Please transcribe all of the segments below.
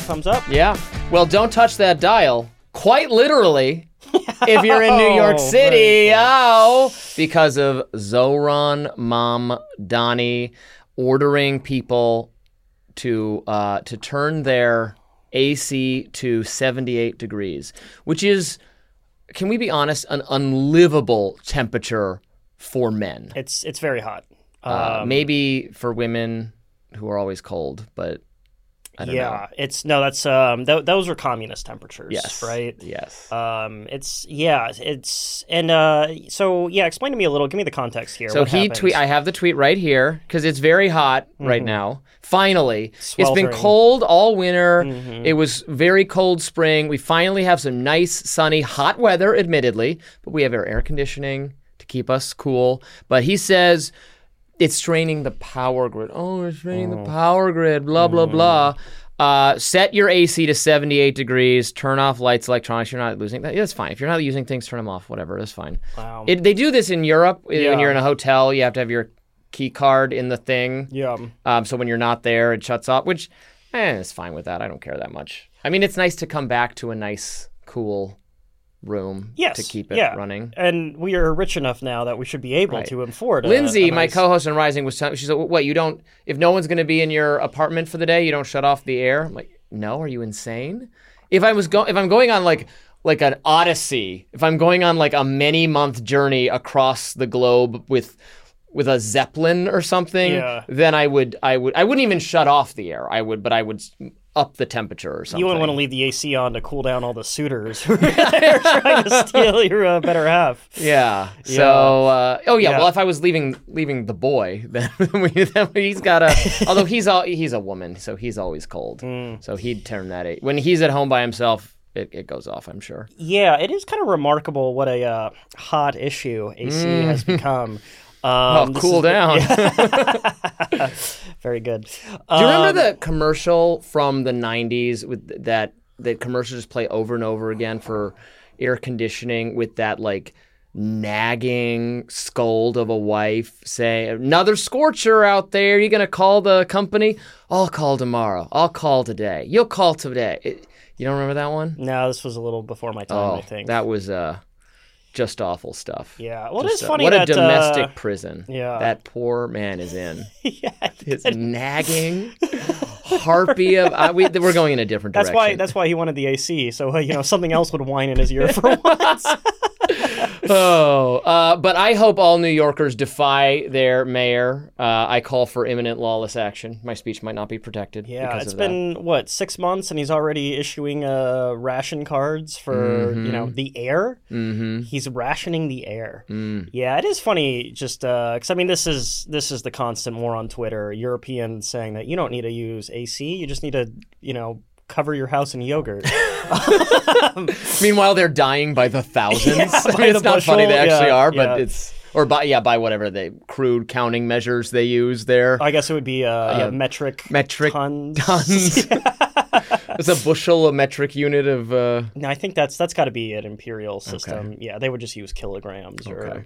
thumbs up. Yeah. Well, don't touch that dial. Quite literally. If you're in New York City, because of Zoran Mamdani ordering people to turn their AC to 78 degrees, which is, can we be honest, an unlivable temperature for men. It's very hot. Maybe for women who are always cold, but I don't know. That's those are communist temperatures, yes, right? Yes. Explain to me a little. Give me the context here. So I have the tweet right here because it's very hot right now. Finally, Sweltering. It's been cold all winter. It was very cold spring. We finally have some nice, sunny, hot weather, admittedly, but we have our air conditioning to keep us cool. But he says it's straining the power grid. Oh, it's straining the power grid, blah, blah, blah. Set your AC to 78 degrees. Turn off lights, electronics. You're not losing that. Yeah, that's fine. If you're not using things, turn them off. Whatever, that's fine. Wow. They do this in Europe. Yeah. When you're in a hotel, you have to have your key card in the thing. Yeah. So when you're not there, it shuts off, which it's fine with that. I don't care that much. I mean, it's nice to come back to a nice, cool room to keep it running. And we are rich enough now that we should be able to afford Lindsay, my co-host on Rising, was telling me, she said, what, you don't, if no one's going to be in your apartment for the day, you don't shut off the air? I'm like, no, are you insane? If I'm going on like an odyssey, if I'm going on like a many-month journey across the globe with a Zeppelin or something, then I wouldn't even shut off the air. I would up the temperature or something. You wouldn't want to leave the AC on to cool down all the suiters who are trying to steal your better half. Yeah. So, well, if I was leaving the boy, then he's got although he's a woman, so he's always cold. So he'd turn that. When he's at home by himself, it goes off, I'm sure. Yeah, it is kind of remarkable what a hot issue AC has become. Cool down. Very good. Do you remember the commercial from the 90s with that commercial just play over and over again for air conditioning with that like nagging scold of a wife saying, another scorcher out there, you going to call the company? I'll call tomorrow. I'll call today. You'll call today. You don't remember that one? No, this was a little before my time, I think. That was just awful stuff. Yeah. Well, it's funny what that... a domestic prison that poor man is in. His that... nagging harpy of... we're going in a different direction. That's why he wanted the AC, so something else would whine in his ear for once. But I hope all New Yorkers defy their mayor. I call for imminent lawless action. My speech might not be protected. Yeah, it's been 6 months, and he's already issuing ration cards for the air. Mm-hmm. He's rationing the air. Yeah, it is funny. Just because this is the constant war on Twitter. Europeans saying that you don't need to use AC. You just need to cover your house in yogurt. Meanwhile, they're dying by the thousands. It's not funny, they actually are, but it's... Or by whatever the crude counting measures they use there. I guess it would be metric tons. It's a bushel, a metric unit of... No, I think that's got to be an imperial system. Okay. Yeah, they would just use kilograms. So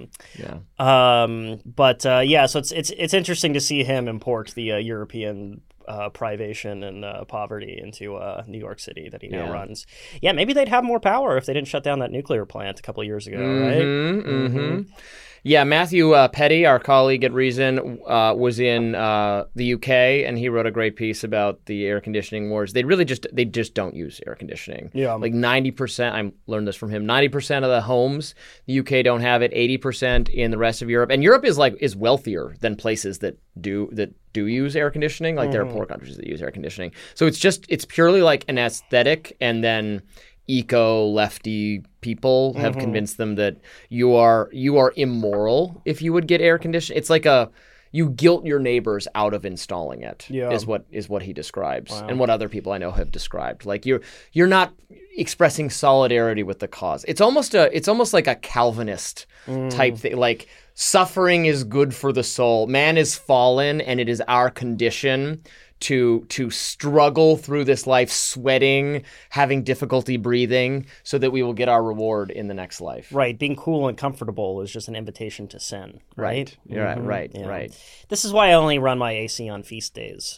it's interesting to see him import the European privation and poverty into New York City that he now runs. Yeah, maybe they'd have more power if they didn't shut down that nuclear plant a couple of years ago, right? Mm-hmm. Yeah, Matthew Petty, our colleague at Reason, was in the UK, and he wrote a great piece about the air conditioning wars. They just don't use air conditioning. Yeah, like 90%. I learned this from him. 90% of the homes the UK don't have it. 80% in the rest of Europe, and Europe is wealthier than places that do use air conditioning. Like there are poor countries that use air conditioning. So it's purely like an aesthetic, and then eco-lefty people have convinced them that you are immoral if you would get air conditioning. It's like you guilt your neighbors out of installing it. Is what he describes. Wow. And what other people I know have described. Like you're not expressing solidarity with the cause. It's almost like a Calvinist type thing. Like suffering is good for the soul. Man is fallen, and it is our condition to struggle through this life, sweating, having difficulty breathing, so that we will get our reward in the next life. Right. Being cool and comfortable is just an invitation to sin. Right. Right. This is why I only run my AC on feast days.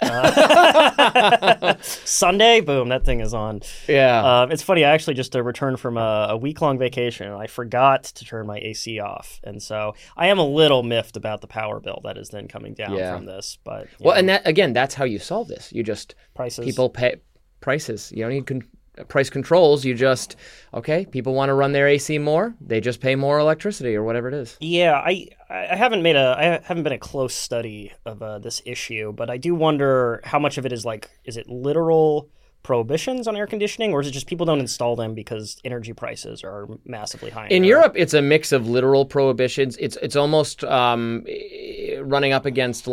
Sunday, boom, that thing is on. Yeah. It's funny. I actually just returned from a week-long vacation, and I forgot to turn my AC off, and so I am a little miffed about the power bill that is then coming down from this. But and that's how you solve this. You just prices. People pay prices. You don't need price controls. You just people want to run their AC more. They just pay more electricity or whatever it is. Yeah, I haven't been a close study of this issue, but I do wonder how much of it is it literal prohibitions on air conditioning, or is it just people don't install them because energy prices are massively high? In Europe, it's a mix of literal prohibitions. It's almost running up against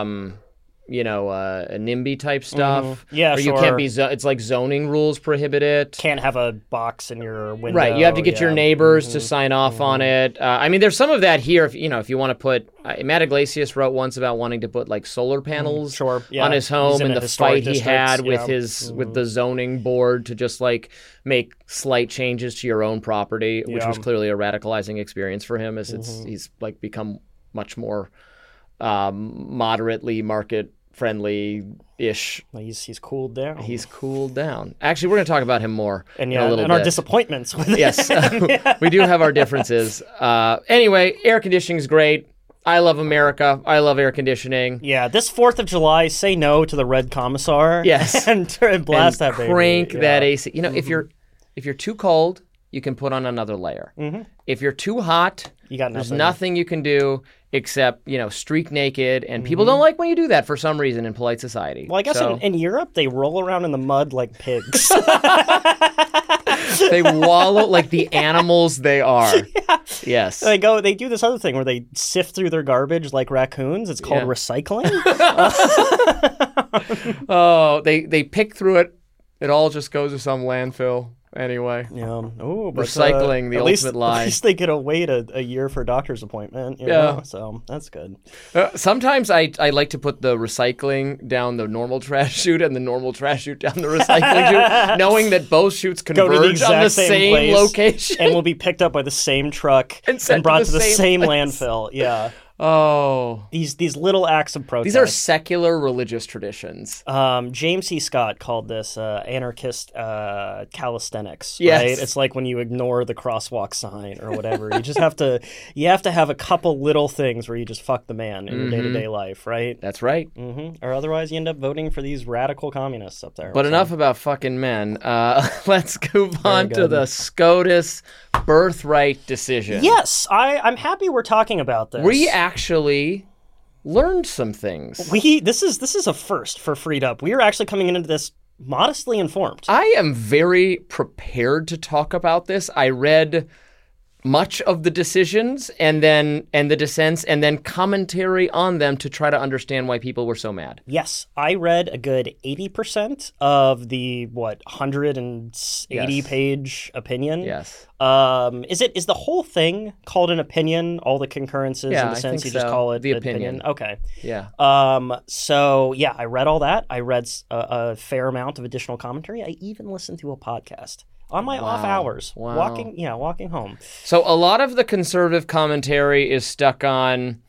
NIMBY type stuff. Mm-hmm. Yeah, or you can't be. It's like zoning rules prohibit it. Can't have a box in your window. Right, you have to get your neighbors to sign off on it. I mean, there's some of that here. If you want to put, Matt Iglesias wrote once about wanting to put solar panels on his home, and the fight he had with with the zoning board to just make slight changes to your own property, which was clearly a radicalizing experience for him, as he's become much more moderately market friendly-ish. He's cooled down. He's cooled down. Actually, we're going to talk about him more in a little bit. Our disappointments with it. Yes, we do have our differences. Anyway, air conditioning is great. I love America. I love air conditioning. Yeah, this 4th of July, say no to the Red Commissar. Yes, and blast that baby. Crank that AC. If you're too cold, you can put on another layer. Mm-hmm. If you're too hot, there's nothing you can do except, streak naked. And people don't like when you do that for some reason in polite society. Well, I guess in Europe, they roll around in the mud like pigs. They wallow like the animals they are. Yeah. Yes. They do this other thing where they sift through their garbage like raccoons. It's called recycling. They pick through it. It all just goes to some landfill. Anyway, recycling the ultimate lie. At least they get to wait a year for a doctor's appointment. So that's good. Sometimes I like to put the recycling down the normal trash chute and the normal trash chute down the recycling chute, knowing that both chutes converge on the same location and will be picked up by the same truck and brought to the same landfill. Yeah. Oh, these little acts of protest. These are secular religious traditions. James C. Scott called this anarchist calisthenics. Yes. Right? It's like when you ignore the crosswalk sign or whatever. You have to have a couple little things where you just fuck the man in your day-to-day life, right? That's right. Mm-hmm. Or otherwise you end up voting for these radical communists up there. But enough about fucking men. Let's move on to the SCOTUS birthright decision. Yes, I'm happy we're talking about this. We actually learned some things. This is a first for Freed Up. We are actually coming into this modestly informed. I am very prepared to talk about this. I read much of the decisions and the dissents and then commentary on them to try to understand why people were so mad. Yes, I read a good 80% of the 180-page opinion. Yes. Is the whole thing called an opinion? All the concurrences and dissents, you just call it the opinion. Okay. Yeah. So yeah, I read all that. I read a fair amount of additional commentary. I even listened to a podcast on my off hours, walking home. So a lot of the conservative commentary is stuck on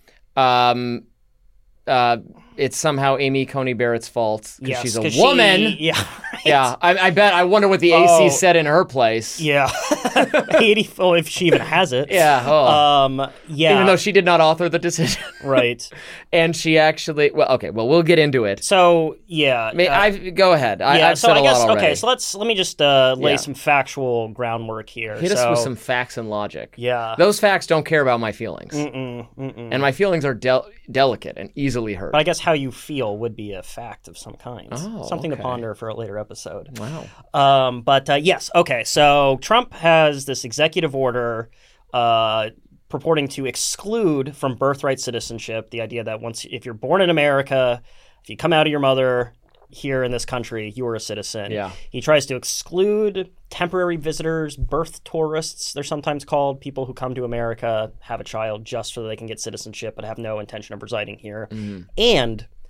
it's somehow Amy Coney Barrett's fault because she's a woman. Yeah, I bet. I wonder what the AC said in her place. Yeah, 80. Oh, if she even has it. Yeah. Even though she did not author the decision. Right. And she actually. Well, okay. Well, we'll get into it. So yeah. Go ahead. I've said a lot already. Okay. So let me just lay some factual groundwork here. Hit us with some facts and logic. Yeah. Those facts don't care about my feelings. And my feelings are delicate and easily hurt. But I guess how you feel would be a fact of some kind. Something to ponder for a later episode. Wow. But yes. Okay. So Trump has this executive order purporting to exclude from birthright citizenship the idea that if you're born in America, if you come out of your mother here in this country, you are a citizen. Yeah. He tries to exclude temporary visitors, birth tourists, they're sometimes called, people who come to America, have a child just so that they can get citizenship but have no intention of residing here. And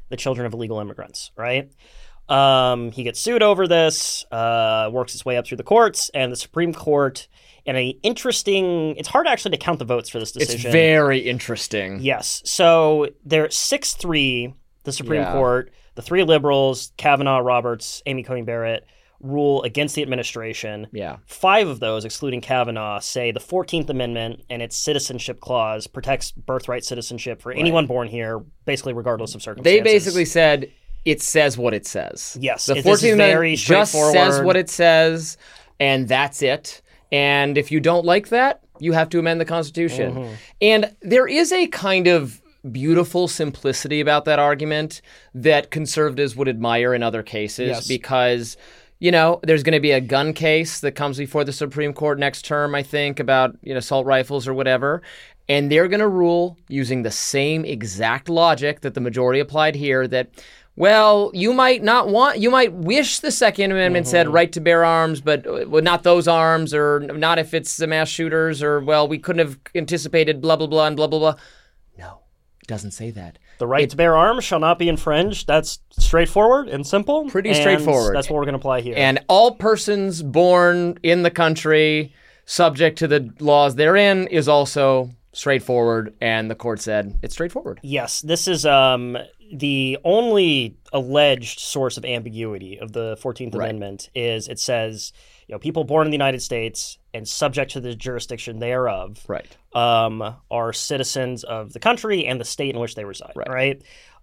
the children of illegal immigrants, right? He gets sued over this, works his way up through the courts, and the Supreme Court, in an interesting... It's hard actually to count the votes for this decision. It's very interesting. Yes. So they're 6-3, the Supreme Court, the three liberals, Kavanaugh, Roberts, Amy Coney Barrett, rule against the administration. Yeah. 5 of those, excluding Kavanaugh, say the 14th Amendment and its citizenship clause protects birthright citizenship for anyone born here, basically regardless of circumstances. They basically said it says what it says. Yes. The 14th Amendment just says what it says, and that's it. And if you don't like that, you have to amend the Constitution. Mm-hmm. And there is a kind of beautiful simplicity about that argument that conservatives would admire in other cases because... You know, there's going to be a gun case that comes before the Supreme Court next term, I think, about, assault rifles or whatever. And they're going to rule using the same exact logic that the majority applied here that, well, you might wish the Second Amendment said right to bear arms, but not those arms, or not if it's the mass shooters, or, well, we couldn't have anticipated blah, blah, blah, and blah, blah, blah. No, it doesn't say that. The right to bear arms shall not be infringed. That's straightforward and simple. Pretty straightforward. That's what we're going to apply here. And all persons born in the country subject to the laws therein is also straightforward. And the court said it's straightforward. Yes. This is the only alleged source of ambiguity of the 14th Amendment is it says, people born in the United States and subject to the jurisdiction thereof are citizens of the country and the state in which they reside, right?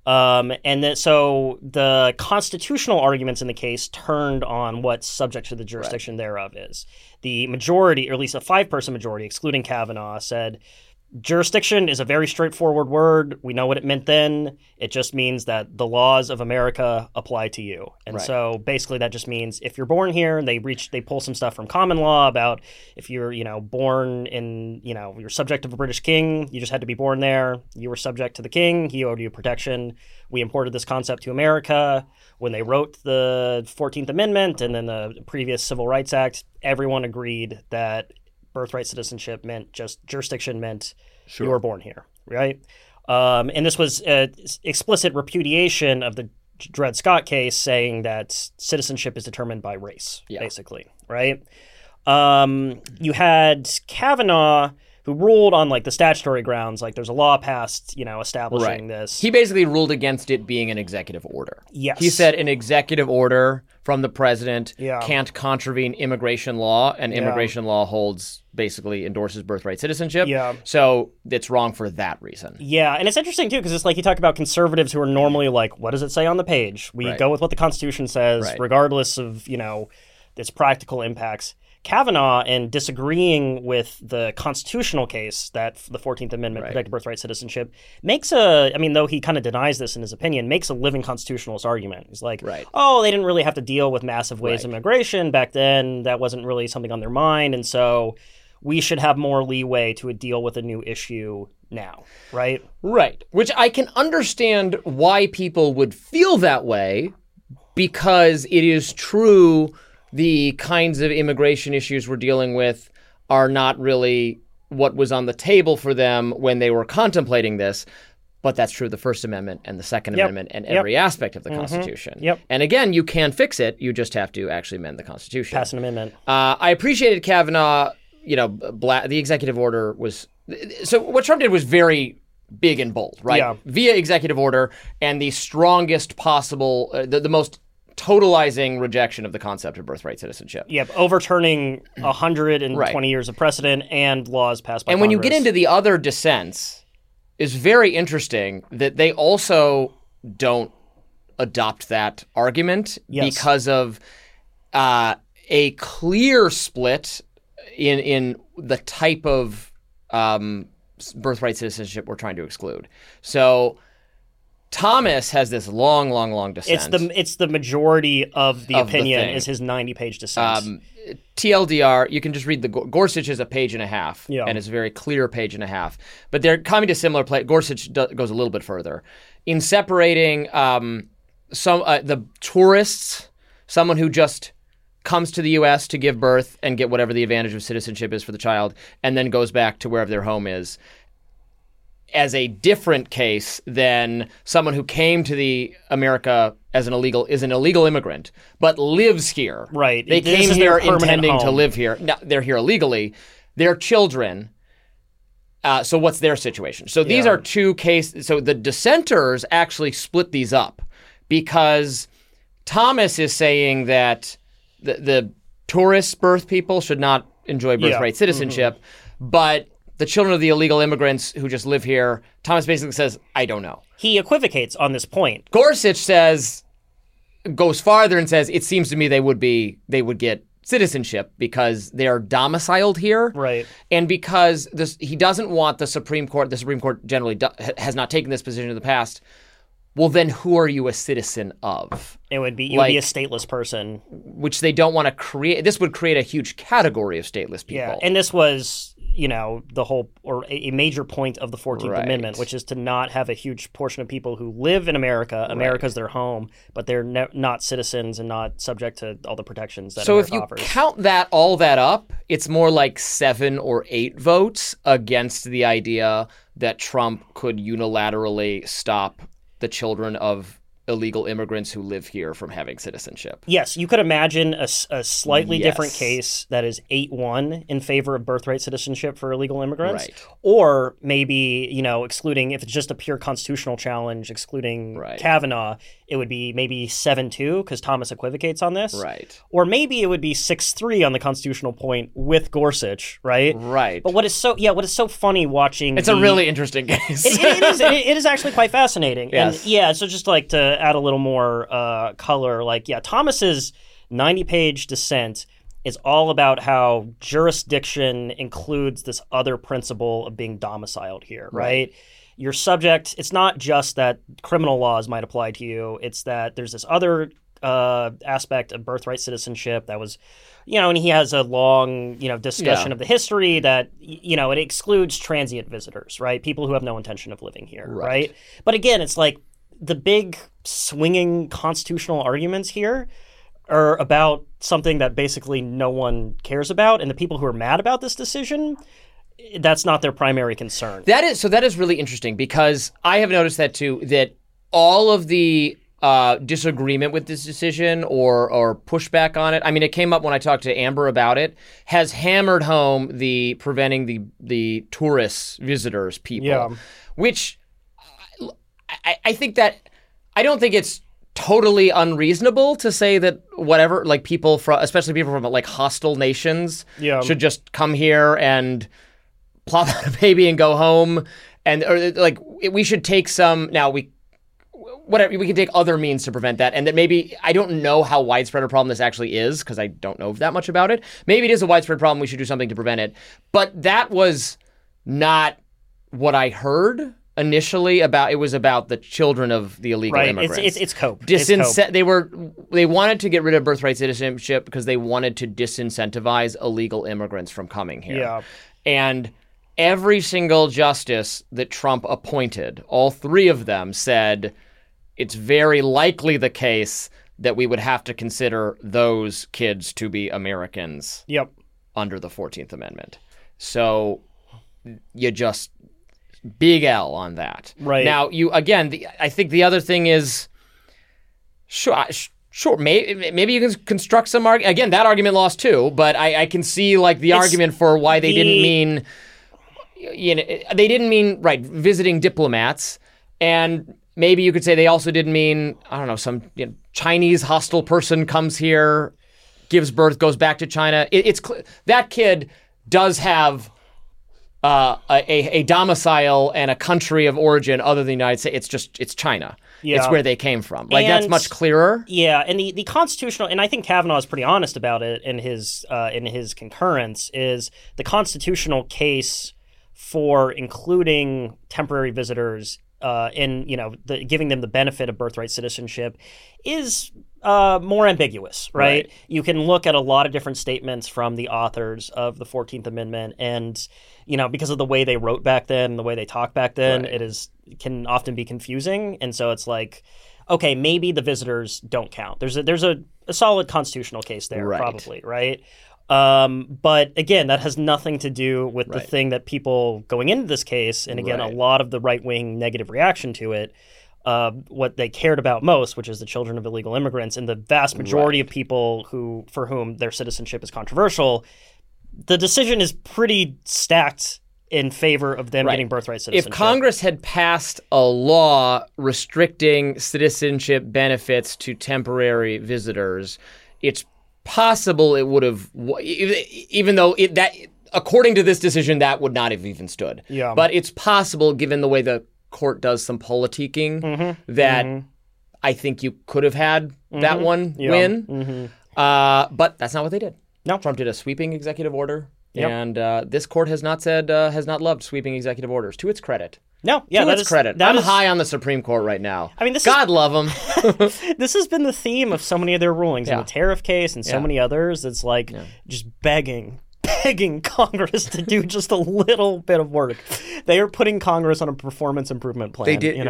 So the constitutional arguments in the case turned on what subject to the jurisdiction thereof is. The majority, or at least a 5-person majority, excluding Kavanaugh, said jurisdiction is a very straightforward word. We know what it meant then. It just means that the laws of America apply to you. And so basically that just means if you're born here, they pull some stuff from common law about if you're, born in, you're subject of a British king, you just had to be born there. You were subject to the king. He owed you protection. We imported this concept to America. When they wrote the 14th Amendment and then the previous Civil Rights Act, everyone agreed that birthright citizenship meant just jurisdiction meant you were born here, right? And this was explicit repudiation of the Dred Scott case saying that citizenship is determined by race, basically, right? You had Kavanaugh who ruled on the statutory grounds, there's a law passed, establishing this. He basically ruled against it being an executive order. Yes. He said an executive order from the president can't contravene immigration law, and immigration law basically endorses birthright citizenship. Yeah. So it's wrong for that reason. Yeah, and it's interesting too, because it's you talk about conservatives who are normally what does it say on the page? We go with what the Constitution says, regardless of, its practical impacts. Kavanaugh, in disagreeing with the constitutional case that the 14th Amendment protected birthright citizenship, though he kind of denies this in his opinion, makes a living constitutionalist argument. He's they didn't really have to deal with massive waves of immigration back then. That wasn't really something on their mind. And so we should have more leeway to deal with a new issue now, right? Right. Which I can understand why people would feel that way, because it is true the kinds of immigration issues we're dealing with are not really what was on the table for them when they were contemplating this. But that's true of the First Amendment and the Second Amendment and every aspect of the Constitution. And again, you can fix it. You just have to actually amend the Constitution. Pass an amendment. I appreciated Kavanaugh. The executive order was... So what Trump did was very big and bold, right? Yeah. Via executive order and the strongest possible, the most totalizing rejection of the concept of birthright citizenship. Yep, overturning 120 years of precedent and laws passed by Congress. And when you get into the other dissents, it's very interesting that they also don't adopt that argument because of a clear split in the type of birthright citizenship we're trying to exclude. So Thomas has this long dissent. It's the majority of the opinion is his 90-page dissent. TLDR, you can just read Gorsuch is a page and a half, and it's a very clear page and a half. But they're coming to similar place. Gorsuch goes a little bit further in separating the tourists, someone who just comes to the U.S. to give birth and get whatever the advantage of citizenship is for the child, and then goes back to wherever their home is. as a different case than someone who came to America as an illegal immigrant, but lives here. Right. They came here intending to live here. Now, they're here illegally. They're children. So what's their situation? So these are two cases. So the dissenters actually split these up because Thomas is saying that the tourist birth people should not enjoy birthright citizenship, but the children of the illegal immigrants who just live here, Thomas basically says, I don't know. He equivocates on this point. Gorsuch goes farther and says, it seems to me they would get citizenship because they are domiciled here. Right. And because he doesn't want the Supreme Court generally has not taken this position in the past. Well, then who are you a citizen of? It would be, you would be a stateless person. Which they don't want to create. This would create a huge category of stateless people. Yeah, and this was, the whole, or a major point of the 14th Amendment, which is to not have a huge portion of people who live in America. America's their home, but they're not citizens and not subject to all the protections that America offers. So if you count all that up, it's more like 7 or 8 votes against the idea that Trump could unilaterally stop the children of illegal immigrants who live here from having citizenship. Yes, you could imagine a slightly different case that is 8-1 in favor of birthright citizenship for illegal immigrants. Right. Or maybe, excluding, if it's just a pure constitutional challenge, excluding Kavanaugh, it would be maybe 7-2 because Thomas equivocates on this. Right. Or maybe it would be 6-3 on the constitutional point with Gorsuch, right? Right. But what is so funny watching It's a really interesting case. It is actually quite fascinating. Yes. And so just like to add a little more color, Thomas's 90-page dissent is all about how jurisdiction includes this other principle of being domiciled here, right? You're subject. It's not just that criminal laws might apply to you. It's that there's this other aspect of birthright citizenship that was, and he has a long, discussion of the history that, it excludes transient visitors, right? People who have no intention of living here, right? But again, it's like the big swinging constitutional arguments here are about something that basically no one cares about. And the people who are mad about this decision, that's not their primary concern. That is really interesting because I have noticed that too, that all of the disagreement with this decision or pushback on it, I mean, it came up when I talked to Amber about it, has hammered home the preventing the tourists, visitors, people, which I think that I don't think it's totally unreasonable to say that whatever, like people from, especially people from like hostile nations, should just come here and plop out a baby and go home, or like we should take some. Now we can take other means to prevent that, and that maybe I don't know how widespread a problem this actually is because I don't know that much about it. Maybe it is a widespread problem. We should do something to prevent it, but that was not what I heard initially it was about the children of the illegal immigrants. It's cope. They wanted to get rid of birthright citizenship because they wanted to disincentivize illegal immigrants from coming here. Yeah. And every single justice that Trump appointed, all 3 of them said it's very likely the case that we would have to consider those kids to be Americans under the 14th Amendment. So you just big L on that. Right. Now, I think the other thing is, sure, maybe you can construct some argument. Again, that argument lost too, but I can see like the argument for why they didn't mean, visiting diplomats. And maybe you could say they also didn't mean, I don't know, some Chinese hostile person comes here, gives birth, goes back to China. That kid does have a domicile and a country of origin other than the United States. It's China. Yeah. It's where they came from. That's much clearer. Yeah, and the constitutional, and I think Kavanaugh is pretty honest about it in his concurrence, is the constitutional case for including temporary visitors in giving them the benefit of birthright citizenship is more ambiguous, right? You can look at a lot of different statements from the authors of the 14th Amendment, and because of the way they wrote back then and the way they talked back then, it can often be confusing. And so it's like, okay, maybe the visitors don't count. There's a solid constitutional case there, probably, right? But again, that has nothing to do with the thing that people going into this case, and again, a lot of the right-wing negative reaction to it, what they cared about most, which is the children of illegal immigrants, and the vast majority of people for whom their citizenship is controversial, the decision is pretty stacked in favor of them getting birthright citizenship. If Congress had passed a law restricting citizenship benefits to temporary visitors, it's possible it would have, even though that, according to this decision, that would not have even stood. Yeah. But it's possible, given the way the court does some politicking, that I think you could have had that one win. But that's not what they did. No. Trump did a sweeping executive order. Yep. And this court has not loved sweeping executive orders, to its credit. No, yeah, to its credit. I'm high on the Supreme Court right now. I mean, God love them. This has been the theme of so many of their rulings in the tariff case and so many others. It's like just begging Congress to do just a little bit of work. They are putting Congress on a performance improvement plan. They did,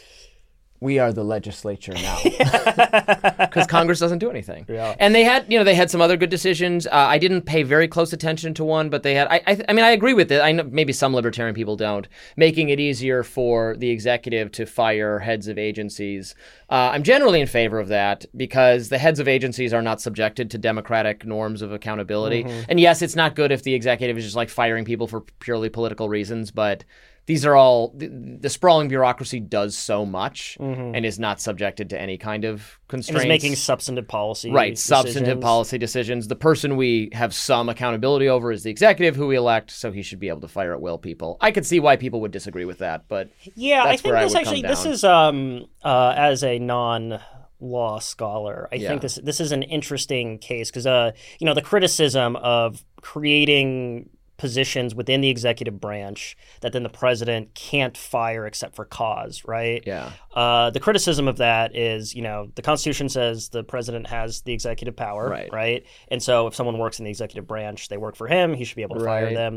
We are the legislature now, because Congress doesn't do anything. Yeah. And they had some other good decisions. I didn't pay very close attention to one, but they had. I mean, I agree with it. I know maybe some libertarian people don't. Making it easier for the executive to fire heads of agencies. I'm generally in favor of that, because the heads of agencies are not subjected to democratic norms of accountability. And yes, it's not good if the executive is just like firing people for purely political reasons, but these are all, the sprawling bureaucracy does so much and is not subjected to any kind of constraints. And is making substantive policy decisions. Substantive policy decisions. The person we have some accountability over is the executive, who we elect, so he should be able to fire at will people. I could see why people would disagree with that, but I think this is as a non-law scholar, I think this is an interesting case, because the criticism of creating positions within the executive branch that then the president can't fire except for cause, right? Yeah. The criticism of that is, the Constitution says the president has the executive power, right? And so if someone works in the executive branch, they work for him, he should be able to fire them.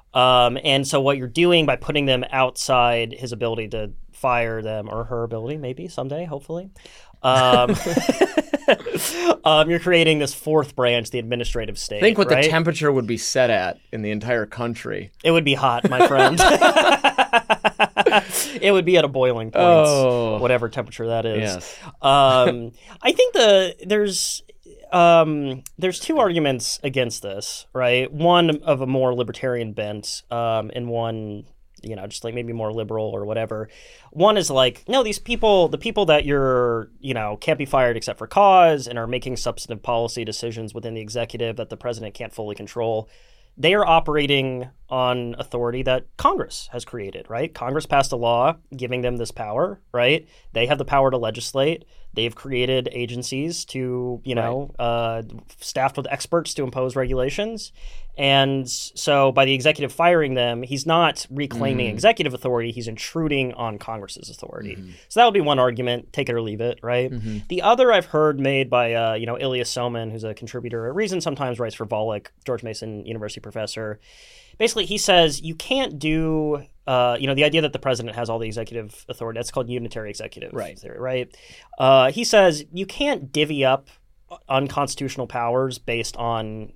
And so what you're doing by putting them outside his ability to fire them, or her ability, maybe someday, hopefully, you're creating this fourth branch, the administrative state. Think what the temperature would be set at in the entire country. It would be hot, my friend. It would be at a boiling point, whatever temperature that is. Yes. I think there's two arguments against this, right? One of a more libertarian bent, and one, just like maybe more liberal or whatever. One is like, no, the people that you're, can't be fired except for cause and are making substantive policy decisions within the executive that the president can't fully control, they are operating on authority that Congress has created, right? Congress passed a law giving them this power, right? They have the power to legislate. They've created agencies to, staffed with experts to impose regulations. And so by the executive firing them, he's not reclaiming executive authority. He's intruding on Congress's authority. So that would be one argument, take it or leave it, right? The other I've heard made by, Ilya Soman, who's a contributor at Reason, sometimes writes for Volokh, George Mason University professor. Basically, he says you can't do, the idea that the president has all the executive authority, that's called unitary executive theory, right? He says you can't divvy up unconstitutional powers based on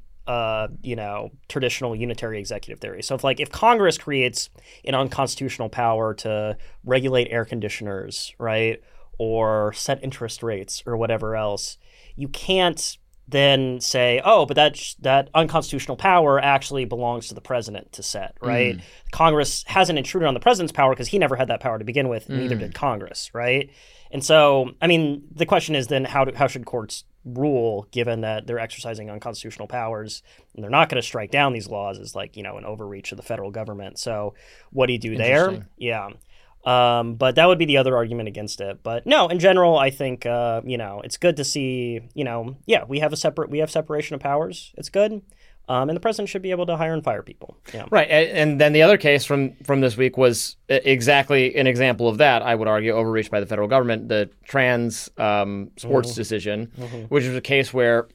traditional unitary executive theory. So if Congress creates an unconstitutional power to regulate air conditioners, right, or set interest rates or whatever else, you can't then say, but that unconstitutional power actually belongs to the president to set, right? Congress hasn't intruded on the president's power because he never had that power to begin with, and neither did Congress, right? And so, I mean, the question is then how should courts rule, given that they're exercising unconstitutional powers and they're not going to strike down these laws as an overreach of the federal government. So what do you do there? Yeah. But that would be the other argument against it. But no, in general, I think, it's good to see, we have separation of powers. It's good. And the president should be able to hire and fire people. Yeah. Right. And then the other case from this week was exactly an example of that, I would argue, overreach by the federal government, the trans sports decision, which was a case where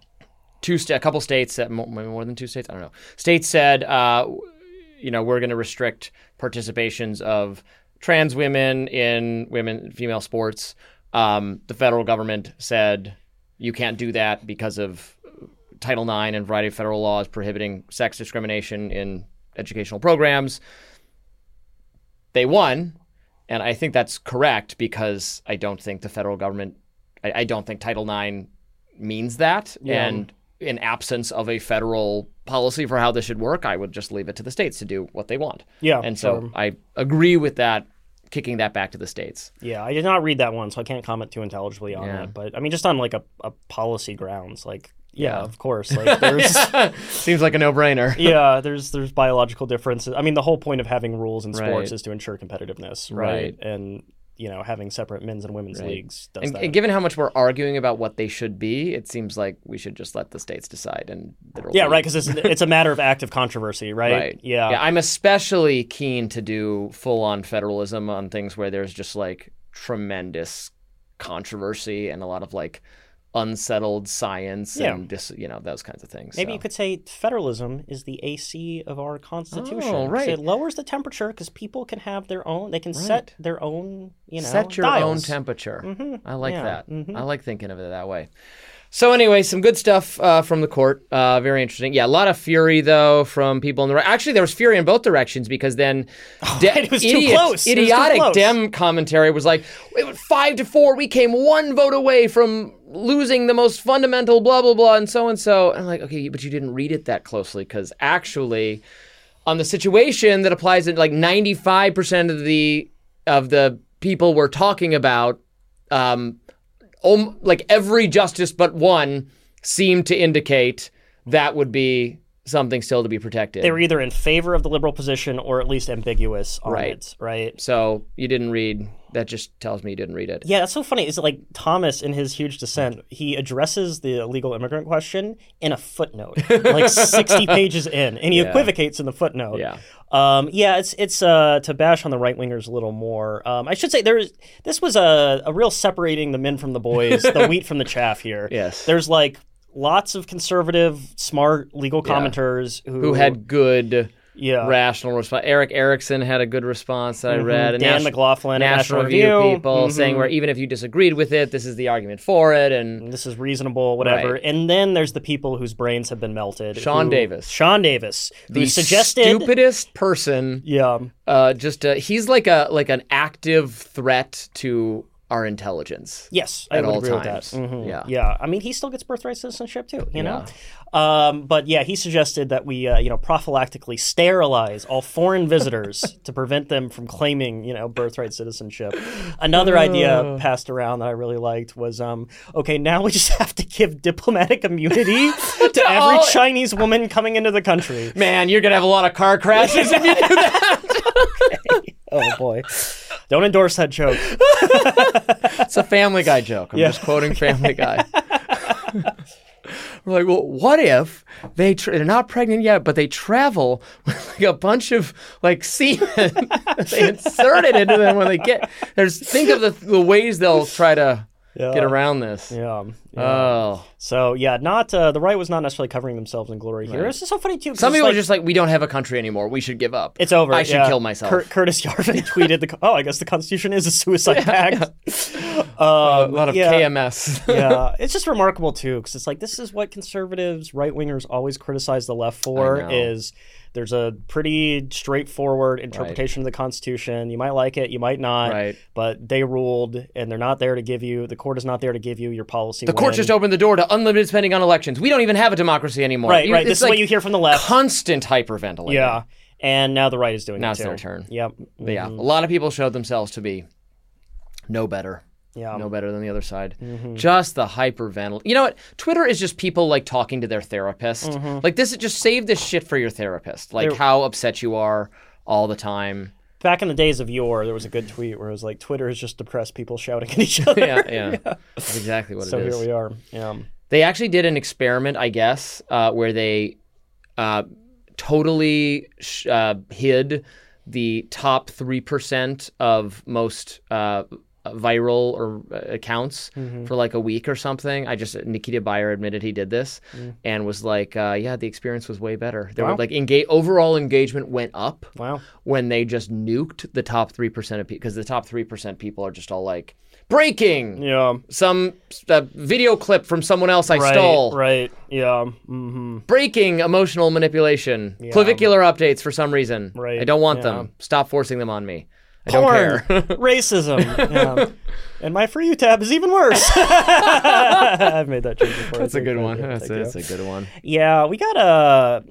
a couple states, maybe more than two states, I don't know, states said, we're going to restrict participations of trans women in female sports. The federal government said you can't do that because of Title IX and a variety of federal laws prohibiting sex discrimination in educational programs. They won, and I think that's correct because I don't think the federal government, I don't think Title IX means that. Yeah. And in absence of a federal policy for how this should work, I would just leave it to the states to do what they want. Yeah. And so I agree with that, kicking that back to the states. Yeah, I did not read that one, so I can't comment too intelligibly on it. But I mean, just on like a policy grounds, like, yeah, of course. Like, there's seems like a no-brainer. Yeah, there's biological differences. I mean, the whole point of having rules in sports is to ensure competitiveness, right? And having separate men's and women's leagues does that. And given how much we're arguing about what they should be, it seems like we should just let the states decide. And right, because it's a matter of active controversy, right? Right. Yeah. I'm especially keen to do full-on federalism on things where there's just like tremendous controversy and a lot of like unsettled science and those kinds of things. Maybe you could say federalism is the AC of our Constitution. Oh, right. It lowers the temperature because people can have their own. They can set their own. Set your dials. own temperature. Mm-hmm. I like that. Mm-hmm. I like thinking of it that way. So anyway, some good stuff from the court. Very interesting. Yeah, a lot of fury, though, from people in the right. Actually, there was fury in both directions because then it was too close. Idiotic Dem commentary was like, it was 5-4. We came one vote away from losing the most fundamental blah, blah, blah, and so. And I'm like, okay, but you didn't read it that closely because actually on the situation that applies to like 95% of the people we're talking about, like every justice but one seemed to indicate that would be something still to be protected. They were either in favor of the liberal position or at least ambiguous on it, right? So you didn't read, that just tells me you didn't read it. Yeah, that's so funny. Is like Thomas, in his huge dissent, he addresses the illegal immigrant question in a footnote, like 60 pages in, and he equivocates in the footnote. Yeah. It's to bash on the right wingers a little more. I should say this was a real separating the men from the boys, the wheat from the chaff here. Yes. There's like lots of conservative, smart legal commenters who had good, rational response. Eric Erickson had a good response that I read. Dan McLaughlin, National Review people saying where even if you disagreed with it, this is the argument for it, and this is reasonable, whatever. Right. And then there's the people whose brains have been melted. Sean Davis, the suggested stupidest person. Yeah. He's like an active threat to our intelligence. Yes, I would agree with that. Mm-hmm. Yeah. I mean, he still gets birthright citizenship too, you know? But yeah, he suggested that we, prophylactically sterilize all foreign visitors to prevent them from claiming, birthright citizenship. Another idea passed around that I really liked was, okay, now we just have to give diplomatic immunity to every Chinese woman coming into the country. Man, you're going to have a lot of car crashes if you do that. Okay. Oh, boy. Don't endorse that joke. It's a Family Guy joke. I'm just quoting Family Guy. We're like, well, what if they're not pregnant yet, but they travel with like a bunch of like semen they insert it into them when they get. Think of the ways they'll try to get around this. Yeah. Oh. So, not the right was not necessarily covering themselves in glory here. It's just so funny, too. Some people are just like, we don't have a country anymore. We should give up. It's over. I should kill myself. Curtis Yarvin tweeted, I guess the Constitution is a suicide pact. A lot of KMS. Yeah. It's just remarkable, too, because it's like, this is what conservatives, right-wingers always criticize the left for, is there's a pretty straightforward interpretation of the Constitution. You might like it, you might not, but they ruled, and they're not there to give you, the court is not there to give you your policy. The court just opened the door to unlimited spending on elections. We don't even have a democracy anymore. Right. This is what you hear from the left. Constant hyperventilating. Yeah. And now the right is doing it too. Now it's their turn. Yep. Mm-hmm. Yeah. A lot of people showed themselves to be no better. Yeah. No better than the other side. Mm-hmm. Just the hyperventilate. You know what? Twitter is just people like talking to their therapist. Mm-hmm. Like this, just save this shit for your therapist. Like how upset you are all the time. Back in the days of yore, there was a good tweet where it was like, Twitter is just depressed people shouting at each other. Yeah. That's exactly what it is. So here we are. Yeah. They actually did an experiment, I guess, where they totally hid the top 3% of most viral or accounts for like a week or something. Nikita Bayer admitted he did this and was like, the experience was way better. They were like, overall engagement went up when they just nuked the top 3% of people, because the top 3% people are just all like breaking. Yeah. Some video clip from someone else I stole. Right. Yeah. Mm-hmm. Breaking emotional manipulation. Yeah. Clavicular updates for some reason. Right. I don't want them. Stop forcing them on me. I don't care. Racism. Yeah. And my For You tab is even worse. I've made that joke before. That's a good one. That's a good one. Yeah, we gotta,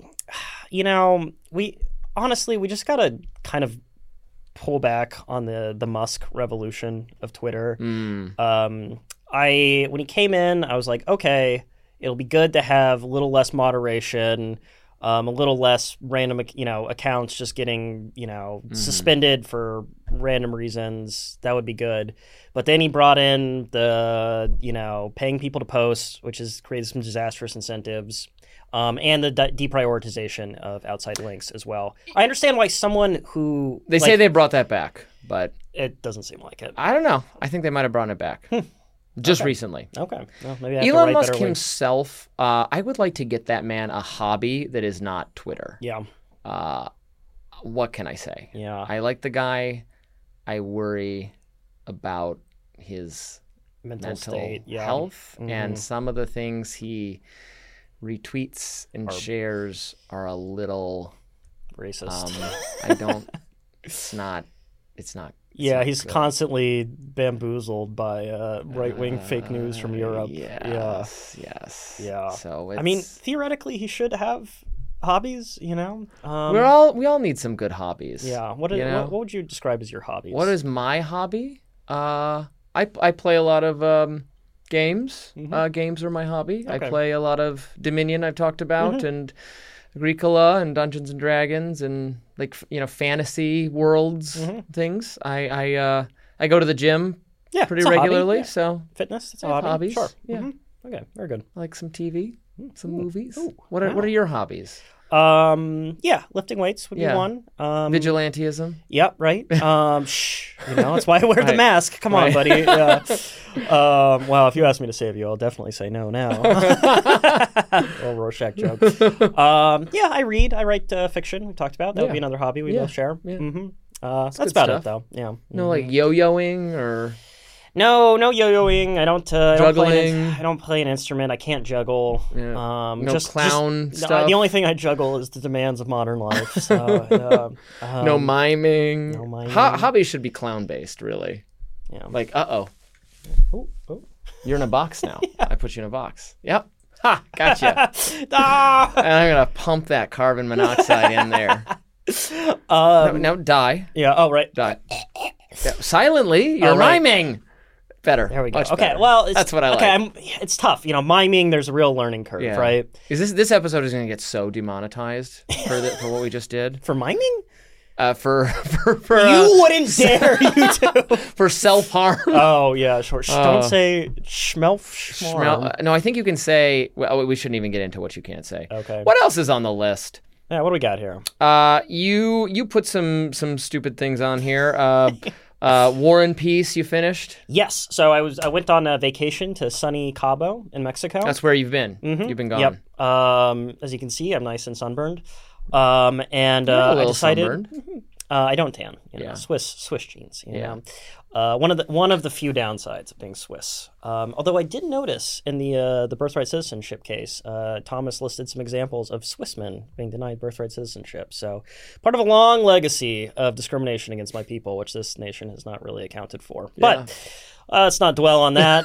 we just gotta kind of pull back on the Musk revolution of Twitter. When he came in, I was like, okay, it'll be good to have a little less moderation, a little less random, accounts just getting, suspended for random reasons. That would be good. But then he brought in the, paying people to post, which has created some disastrous incentives, and the deprioritization of outside links as well. I understand why someone who... They say they brought that back, but... It doesn't seem like it. I don't know. I think they might have brought it back. Just recently. Okay. Well, maybe I Elon Musk himself, I would like to get that man a hobby that is not Twitter. Yeah. What can I say? Yeah. I like the guy. I worry about his mental state, health, and some of the things he retweets and shares are a little racist. It's not. Yeah, he's constantly bamboozled by right-wing fake news from Europe. Yes. Yeah. So theoretically, he should have hobbies. We all need some good hobbies. Yeah. What would you describe as your hobbies? What is my hobby? I play a lot of games. Games are my hobby. Okay. I play a lot of Dominion. I've talked about and Agricola and Dungeons and Dragons and fantasy worlds things. I go to the gym pretty regularly. Yeah. So fitness, it's a hobby. Hobbies. Sure. Yeah. Okay. Very good. I like some TV, some movies. What are your hobbies? Lifting weights would be one. Vigilantism. Yep, right. That's why I wear the mask. Come on, buddy. Well, if you ask me to save you, I'll definitely say no now. Little Rorschach joke. I read. I write fiction. We talked about that. Would be another hobby we both share. Yeah. That's about it, though. Yeah. No, like yo-yoing or. No yo-yoing. I don't. Juggling. I don't play an instrument. I can't juggle. Yeah. No clown stuff. The only thing I juggle is the demands of modern life. So, no miming. No miming. Hobbies should be clown-based, really. Yeah. Like, oh. You're in a box now. Yeah. I put you in a box. Yep. Ha! Gotcha. And I'm gonna pump that carbon monoxide in there. Now die. Yeah. Oh, right. Die. Yeah, silently. You're miming. Better. There we go. Much okay, better. well, that's what I like. It's tough. Miming, there's a real learning curve, right? Is this episode is going to get so demonetized for what we just did? For miming? For you wouldn't dare, you two. For self-harm. Oh, yeah, sure. Don't say schmelf. No, I think you can say, well, we shouldn't even get into what you can't say. Okay. What else is on the list? Yeah, what do we got here? You put some stupid things on here. War and Peace, you finished? Yes. So I went on a vacation to sunny Cabo in Mexico. That's where you've been. Mm-hmm. You've been gone. Yep. As you can see, I'm nice and sunburned. And I decided I don't tan. Swiss genes. You know? One of the few downsides of being Swiss. Although I did notice in the birthright citizenship case, Thomas listed some examples of Swissmen being denied birthright citizenship. So part of a long legacy of discrimination against my people, which this nation has not really accounted for. Yeah. But let's not dwell on that.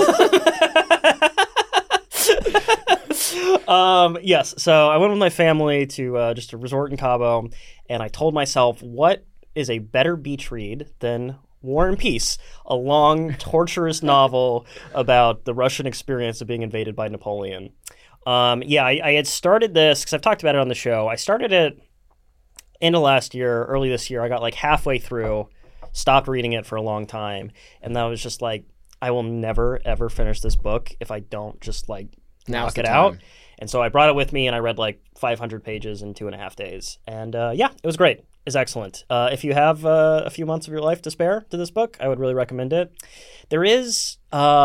Yes, so I went with my family to just a resort in Cabo, and I told myself, what is a better beach read than War and Peace, a long, torturous novel about the Russian experience of being invaded by Napoleon. I had started this, because I've talked about it on the show. I started it end of last year, early this year. I got like halfway through, stopped reading it for a long time, and that was just like, I will never, ever finish this book if I don't just like knock it out. And so I brought it with me, and I read like 500 pages in 2.5 days. And it was great. It's excellent. If you have a few months of your life to spare to this book, I would really recommend it. There is,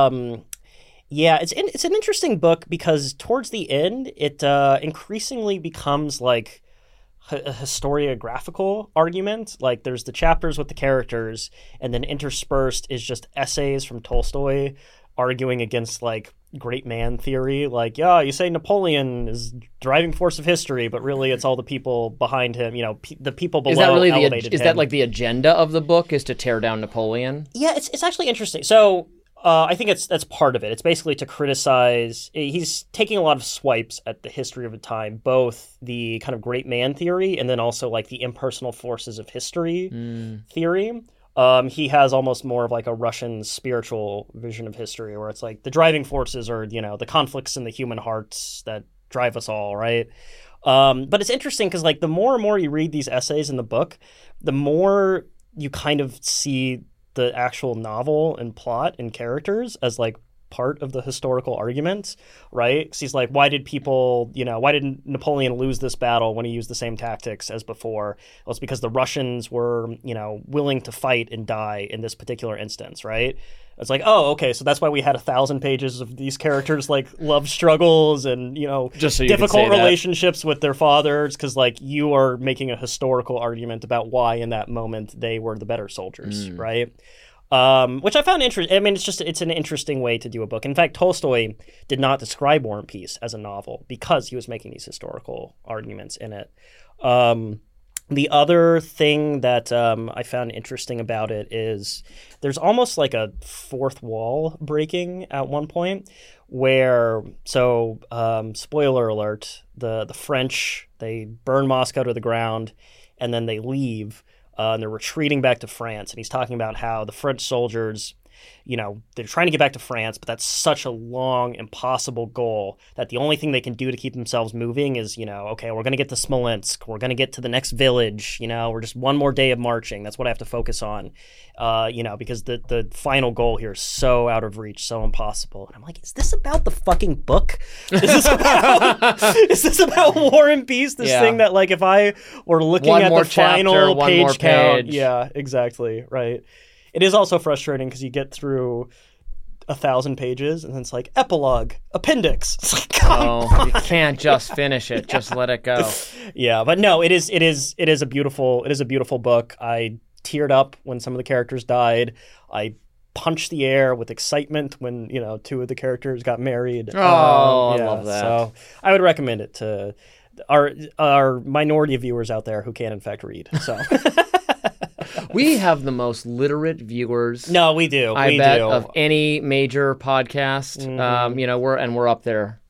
it's an interesting book because towards the end, it increasingly becomes like a historiographical argument. Like there's the chapters with the characters, and then interspersed is just essays from Tolstoy arguing against like great man theory. Like, yeah, you say Napoleon is driving force of history, but really it's all the people behind him, you know, the people below. Is that really elevated is him. that like the agenda of the book, is to tear down Napoleon? Yeah, it's actually interesting. So I think that's part of it. It's basically to criticize. He's taking a lot of swipes at the history of a time, both the kind of great man theory and then also like the impersonal forces of history theory. He has almost more of like a Russian spiritual vision of history, where it's like the driving forces are, you know, the conflicts in the human hearts that drive us all, right? But it's interesting because like the more and more you read these essays in the book, the more you kind of see the actual novel and plot and characters as like part of the historical argument, right? Because he's like, why did Napoleon lose this battle when he used the same tactics as before? Well, it's because the Russians were, you know, willing to fight and die in this particular instance, right? It's like, oh, okay, so that's why we had 1,000 pages of these characters like love struggles and, you know, just so you difficult relationships with their fathers, because like you are making a historical argument about why in that moment they were the better soldiers, right? Which I found interesting. I mean, it's an interesting way to do a book. In fact, Tolstoy did not describe War and Peace as a novel because he was making these historical arguments in it. The other thing that I found interesting about it is there's almost like a fourth wall breaking at one point where, spoiler alert, the French, they burn Moscow to the ground and then they leave. And they're retreating back to France. And he's talking about how the French soldiers, you know, they're trying to get back to France, but that's such a long, impossible goal that the only thing they can do to keep themselves moving is, you know, okay, we're going to get to Smolensk. We're going to get to the next village. You know, we're just one more day of marching. That's what I have to focus on, you know, because the final goal here is so out of reach, so impossible. And I'm like, is this about the fucking book? Is this about War and Peace? This thing that, like, if I were looking at the final page count. Yeah, exactly. Right. It is also frustrating because you get through 1,000 pages and then it's like epilogue, appendix. It's like, you can't just finish it. Just let it go. Yeah, but no, it is a beautiful book. I teared up when some of the characters died. I punched the air with excitement when, you know, 2 of the characters got married. I love that. So I would recommend it to our minority of viewers out there who can in fact read. So. We have the most literate viewers. No, we do. I bet of any major podcast. You know, we're up there.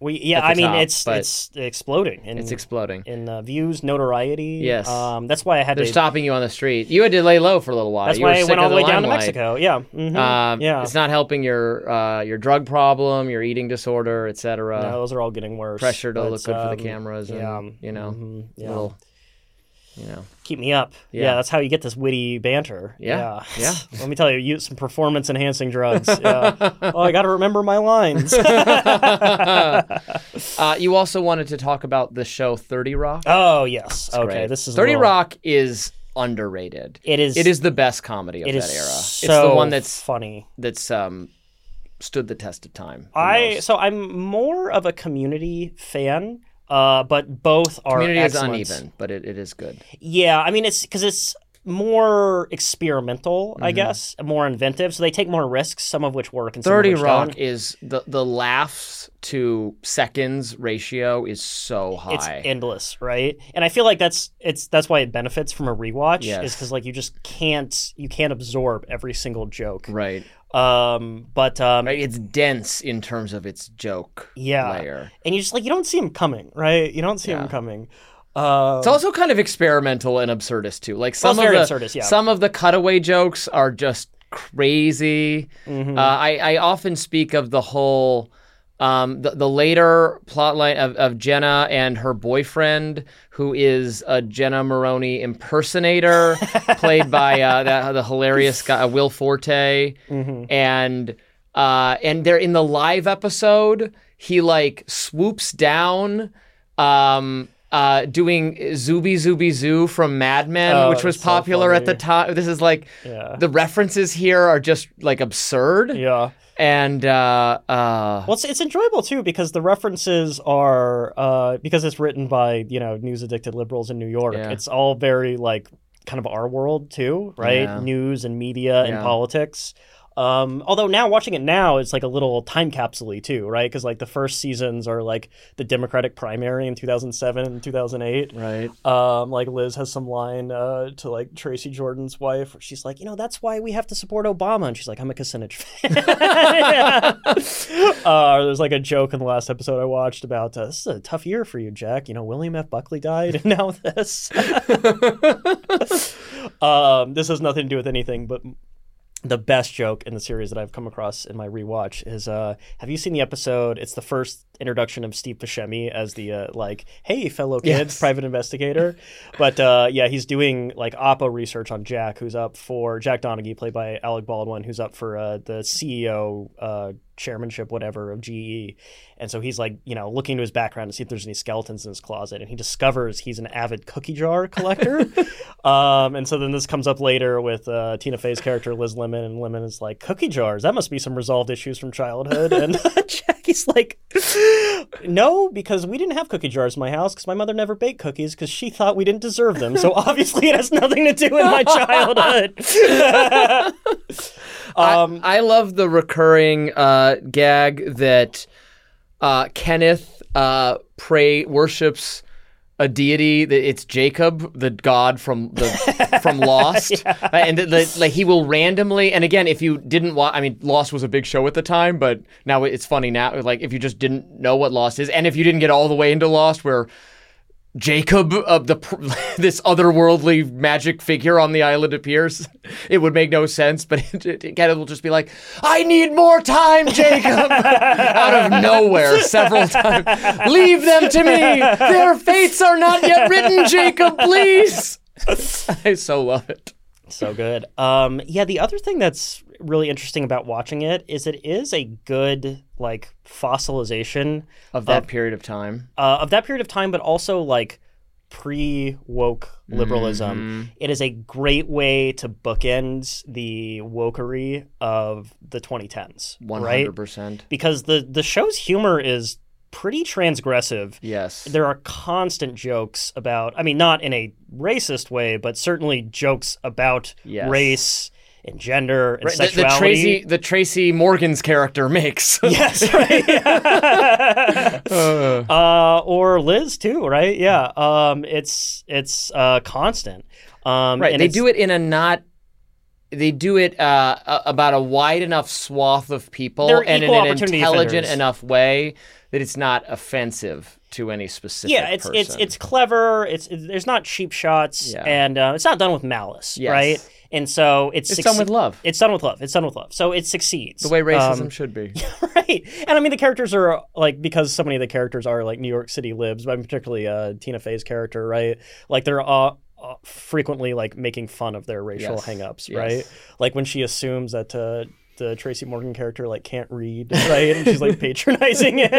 It's exploding. It's exploding in views, notoriety. Yes, that's why I had. They're stopping you on the street. You had to lay low for a little while. That's why I went all the way down to Mexico. Yeah, It's not helping your drug problem, your eating disorder, etc. No, those are all getting worse. Pressure to look good for the cameras. And, you know, little. You know, keep me up. Yeah, that's how you get this witty banter. Yeah. Let me tell you, use some performance-enhancing drugs. Yeah. Oh, I got to remember my lines. You also wanted to talk about the show 30 Rock. Oh yes. That's okay, great. This is 30 Rock is underrated. It is. It is the best comedy of that era. So it's the one that's funny. That's stood the test of time. So I'm more of a Community fan. But both are Community excellent. Is uneven, but it is good. Yeah, I mean, it's because it's more experimental, I guess, more inventive. So they take more risks, some of which work and some 30 of which Rock don't. is the laughs to seconds ratio is so high. It's endless, right? And I feel like that's why it benefits from a rewatch. Yes. Is because like you can't absorb every single joke. Right. But it's dense in terms of its joke layer. And you just you don't see him coming, right? You don't see him coming. It's also kind of experimental and absurdist too. Like some of the cutaway jokes are just crazy. Mm-hmm. I often speak of the whole the later plotline of Jenna and her boyfriend, who is a Jenna Maroney impersonator, played by the hilarious guy Will Forte, and they're in the live episode. He like swoops down doing Zooby Zooby Zoo from Mad Men, which was popular at the time. This is like the references here are just like absurd. Yeah. And well, it's enjoyable too because the references are because it's written by news addicted liberals in New York. Yeah. It's all very like kind of our world too, right? Yeah. News and media and politics. Although now watching it now, it's like a little time capsule-y too, right? Because like the first seasons are like the Democratic primary in 2007 and 2008. Right. Like Liz has some line to like Tracy Jordan's wife where she's like, that's why we have to support Obama. And she's like, I'm a Kucinich fan. There's like a joke in the last episode I watched about, this is a tough year for you, Jack. William F. Buckley died and now this. This has nothing to do with anything, but the best joke in the series that I've come across in my rewatch is, have you seen the episode? It's the first introduction of Steve Buscemi as the hey, fellow kids, private investigator. But he's doing like Oppo research on Jack, who's up for Jack Donaghy, played by Alec Baldwin, who's up for the CEO chairmanship, whatever, of GE. And so he's like, looking to his background to see if there's any skeletons in his closet. And he discovers he's an avid cookie jar collector. And so then this comes up later with Tina Fey's character, Liz Lemon. And Lemon is like, cookie jars, that must be some resolved issues from childhood. And Jackie's like, no, because we didn't have cookie jars in my house because my mother never baked cookies because she thought we didn't deserve them. So obviously it has nothing to do with my childhood. I love the recurring gag that Kenneth worships a deity. It's Jacob, the god from Lost, and he will randomly. And again, if you didn't watch, Lost was a big show at the time, but now it's funny now. Like if you just didn't know what Lost is, and if you didn't get all the way into Lost, where Jacob of this otherworldly magic figure on the island appears, it would make no sense, but again, it will just be like, I need more time, Jacob, out of nowhere several times. Leave them to me. Their fates are not yet written, Jacob, please. I so love it. So good. The other thing that's really interesting about watching it is a good like fossilization of that period of time. But also like pre-woke liberalism. Mm-hmm. It is a great way to bookend the wokery of the 2010s. 100%. Right? Because the show's humor is pretty transgressive. Yes. There are constant jokes about, not in a racist way, but certainly jokes about race and gender and sexuality. The Tracy Morgan's character makes. Yes, right. Or Liz too, right? Yeah. It's constant. Right. And they do it about a wide enough swath of people and in an intelligent enough way that it's not offensive to any specific person. It's clever. There's not cheap shots, and it's not done with malice, right? And so it's done with love. It's done with love. So it succeeds. The way racism should be. Right. And the characters are like, because so many of the characters are like New York City libs, but particularly Tina Fey's character, right? Like they're frequently like making fun of their racial hangups, right? Like when she assumes that the Tracy Morgan character like can't read, right? And she's like patronizing him.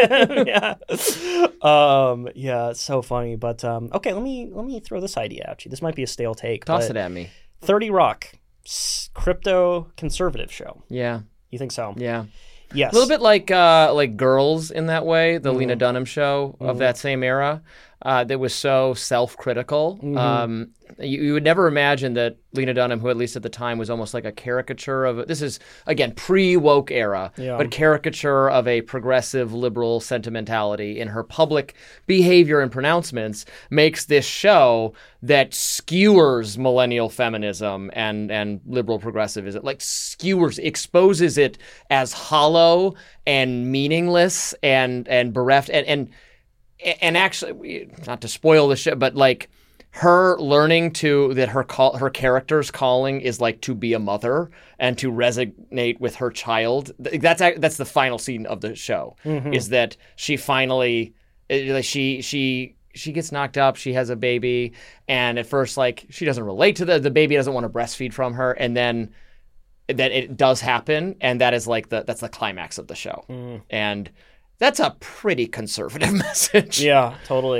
It's so funny. But okay, let me throw this idea at you. This might be a stale take. Toss it at me. 30 Rock, crypto conservative show. Yeah. You think so? Yeah. Yes. A little bit like Girls in that way, the Lena Dunham show of that same era. That was so self-critical. Mm-hmm. You would never imagine that Lena Dunham, who at least at the time was almost like a caricature of this is again pre-woke era, but caricature of a progressive liberal sentimentality in her public behavior and pronouncements, makes this show that skewers millennial feminism and liberal progressivism, like exposes it as hollow and meaningless and bereft and actually, not to spoil the show, but like her learning that her character's calling is like to be a mother and to resonate with her child. That's the final scene of the show. Mm-hmm. Is that she finally she gets knocked up, she has a baby, and at first like she doesn't relate to the baby, doesn't want to breastfeed from her, and then it does happen, and that is like that's the climax of the show. And that's a pretty conservative message. Yeah, totally.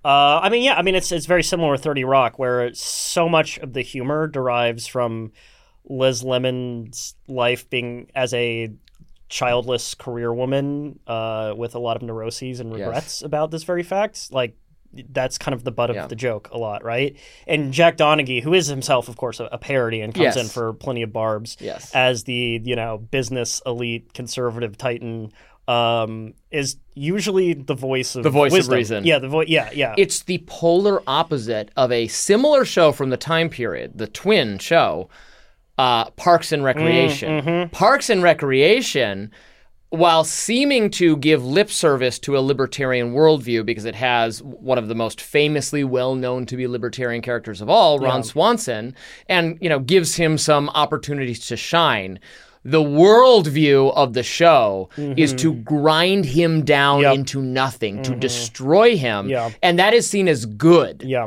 I mean, it's very similar with 30 Rock, where so much of the humor derives from Liz Lemon's life being as a childless career woman with a lot of neuroses and regrets about this very fact. Like, that's kind of the butt of the joke a lot, right? And Jack Donaghy, who is himself, of course, a parody and comes in for plenty of barbs as the, business elite conservative titan, is usually the voice of reason. Yeah, yeah. It's the polar opposite of a similar show from the time period, the twin show, Parks and Recreation. Mm-hmm. Parks and Recreation, while seeming to give lip service to a libertarian worldview because it has one of the most famously well-known to be libertarian characters of all, Ron Swanson, and gives him some opportunities to shine, the worldview of the show is to grind him down into nothing, to destroy him, and that is seen as good. Yeah.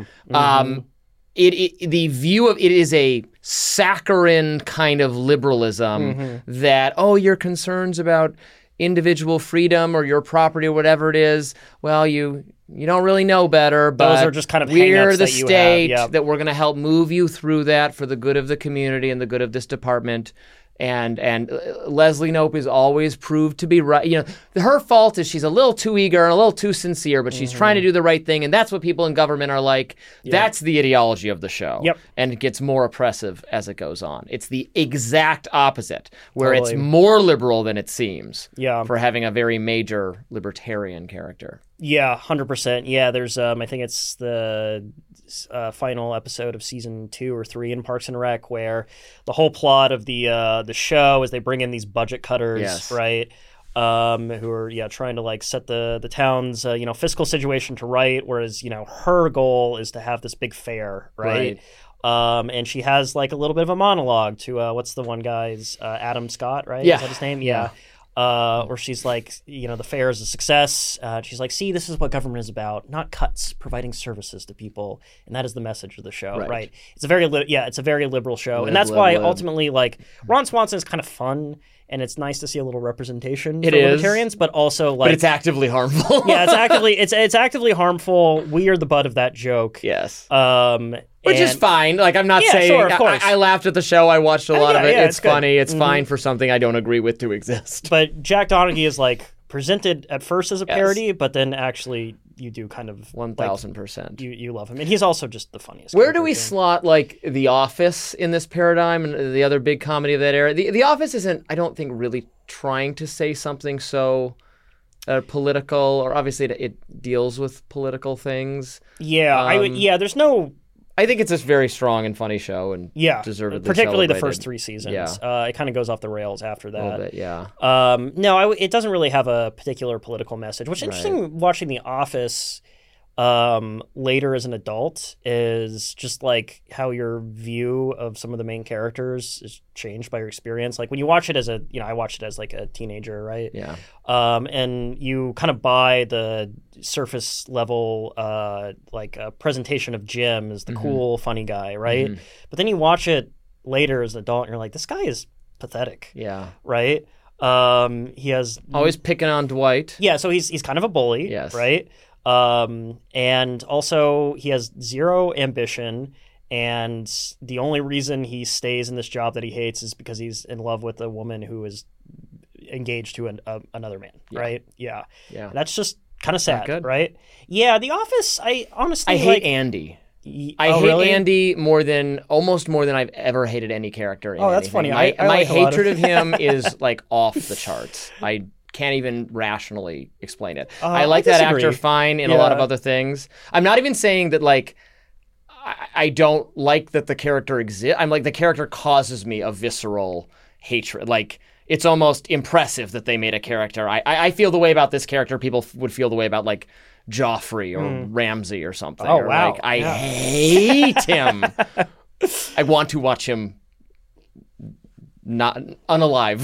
The view of it is a saccharine kind of liberalism that, your concerns about individual freedom or your property or whatever it is, well, you don't really know better, but those are just kind of we're the that state you have. that we're going to help move you through that for the good of the community and the good of this department. And Leslie Knope is always proved to be right. Her fault is she's a little too eager and a little too sincere, but she's trying to do the right thing, and that's what people in government are like. Yep. That's the ideology of the show. Yep. And it gets more oppressive as it goes on. It's the exact opposite, where it's more liberal than it seems for having a very major libertarian character. Yeah, 100%. Yeah, there's I think it's the final episode of season 2 or 3 in Parks and Rec, where the whole plot of the show is they bring in these budget cutters, right? Who are trying to set the town's fiscal situation to right, whereas her goal is to have this big fair, right? And she has a little bit of a monologue to what's the one guy's Adam Scott, right? Yeah. Is that his name? Yeah. Where she's like, the fair is a success. She's like, see, this is what government is about, not cuts, providing services to people, and that is the message of the show, right? It's a very, it's a very liberal show, and that's why ultimately, Ron Swanson is kind of fun, and it's nice to see a little representation for libertarians, but also but it's actively harmful. it's actively harmful. We are the butt of that joke. Yes. Which is fine. I'm not saying... Sure, of course. I laughed at the show. I watched a lot of it. It's funny. It's fine for something I don't agree with to exist. But Jack Donaghy is presented at first as a parody, but then actually you do kind of 1,000%. You love him, and he's also just the funniest. Where do we slot The Office in this paradigm and the other big comedy of that era? The Office isn't, I don't think, really trying to say something so political, or obviously it deals with political things. Yeah, there's no. I think it's a very strong and funny show, and deservedly particularly celebrated. the first 3 seasons. Yeah. It kind of goes off the rails after that. A little bit, no, it doesn't really have a particular political message. What's interesting watching The Office later as an adult is just how your view of some of the main characters is changed by your experience. When you watch it as I watched it as a teenager, right? Yeah. And you kind of buy the surface level presentation of Jim as the cool, funny guy, right? But then you watch it later as an adult, and you're like, this guy is pathetic. Yeah. Right? He has always picking on Dwight. Yeah, so he's kind of a bully, right? And also he has zero ambition, and the only reason he stays in this job that he hates is because he's in love with a woman who is engaged to another man, right? Yeah. That's just kind of sad, right? Yeah, The Office, I honestly hate Andy. I hate Andy almost more than I've ever hated any character in anything. That's funny. My hatred of him is off the charts. I can't even rationally explain it. I like that actor fine in a lot of other things. I'm not even saying that I don't like that the character exists. I'm the character causes me a visceral hatred. It's almost impressive that they made a character. I feel the way about this character people would feel the way about Joffrey or Ramsay or something. Oh, wow. I hate him. I want to watch him not unalive.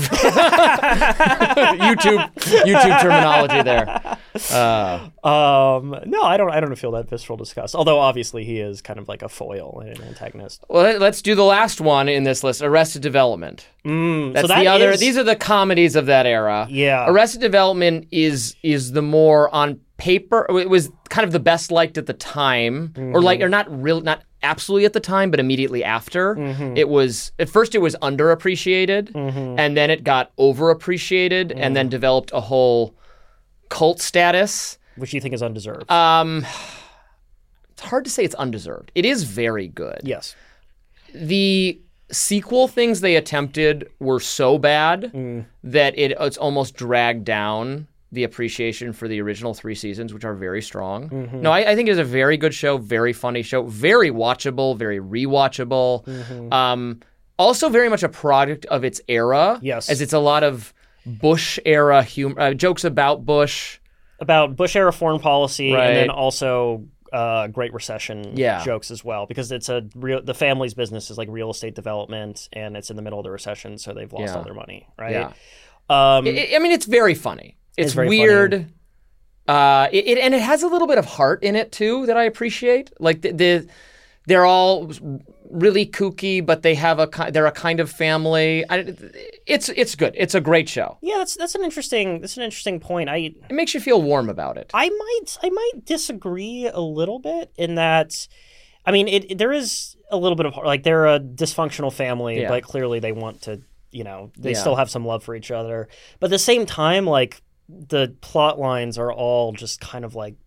YouTube terminology there. No, I don't feel that visceral disgust. Although obviously he is kind of a foil and an antagonist. Well, let's do the last one in this list, Arrested Development. That's the other. These are the comedies of that era. Yeah. Arrested Development is the more on paper. It was kind of the best liked at the time, or not absolutely at the time, but immediately after. It was at first it was underappreciated, and then it got overappreciated, and then developed a whole cult status, which you think is undeserved. It's hard to say it's undeserved. It is very good. Yes. The sequel things they attempted were so bad that it's almost dragged down the appreciation for the original 3 seasons, which are very strong. No, I think it is a very good show, very funny show, very watchable, very rewatchable. Also very much a product of its era. Yes. As it's a lot of Bush era humor, jokes about Bush. About Bush era foreign policy, Right. and then also Great Recession jokes as well, because it's the family's business is like real estate development, and it's in the middle of the recession, so they've lost all their money, right? Yeah. I mean, it's very funny. It's very weird. Funny. And it has a little bit of heart in it too that I appreciate. Like they're all really kooky, but they're a kind of family. It's good. It's a great show. Yeah, that's an interesting point. It makes you feel warm about it. I might disagree a little bit in that. I mean, there is a little bit of like they're a dysfunctional family, but clearly they want to. They still have some love for each other, but at the same time, like the plot lines are all just kind of like.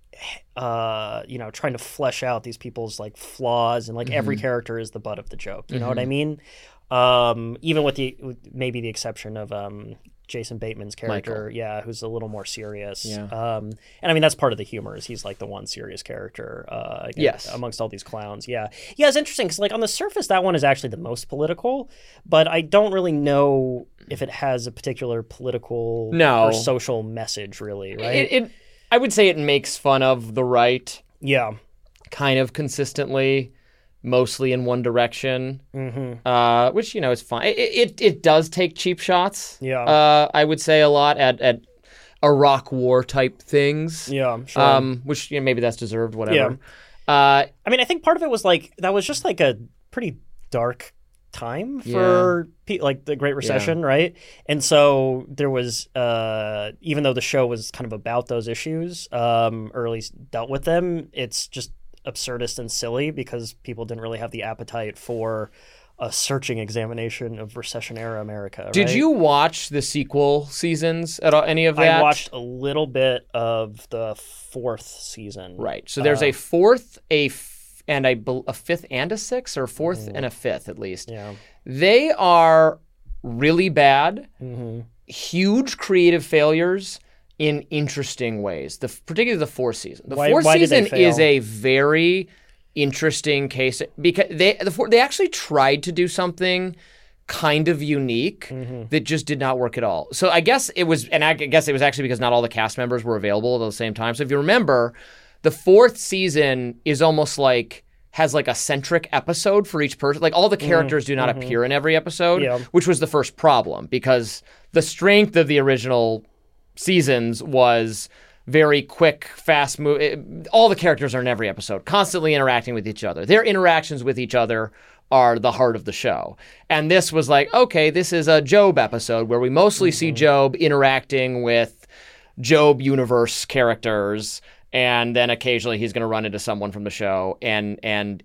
Trying to flesh out these people's like flaws, and like every character is the butt of the joke. You know what I mean? Even with maybe the exception of Jason Bateman's character, Michael. Who's a little more serious. Yeah. And I mean that's part of the humor is he's like the one serious character. Amongst all these clowns. Yeah. It's interesting because like on the surface that one is actually the most political, but I don't really know if it has a particular political or social message really. Right. I would say it makes fun of the right. Yeah. Kind of consistently, mostly in one direction, which, is fine. It does take cheap shots. Yeah. I would say a lot at Iraq War type things. Yeah, sure. Which, maybe that's deserved, whatever. Yeah. I mean, I think part of it was like, that was just like a pretty dark time for like the Great Recession, right? And so there was, even though the show was kind of about those issues, or at least dealt with them, it's just absurdist and silly because people didn't really have the appetite for a searching examination of recession-era America. Did you watch the sequel seasons at all, any of that? I watched a little bit of the 4th season. Right. So there's a 4th, and a 5th and a 6th, or 4th and a 5th at least. Yeah. They are really bad, huge creative failures in interesting ways, particularly the 4th season. The 4th season is a very interesting case because they actually tried to do something kind of unique that just did not work at all. So I guess it was actually because not all the cast members were available at the same time. So if you remember, the 4th season is almost like has like a centric episode for each person. Like all the characters do not appear in every episode, which was the first problem because the strength of the original seasons was very quick, fast move. All the characters are in every episode, constantly interacting with each other. Their interactions with each other are the heart of the show. And this was like, okay, this is a Job episode where we mostly see Job interacting with Job universe characters, and then occasionally he's going to run into someone from the show, and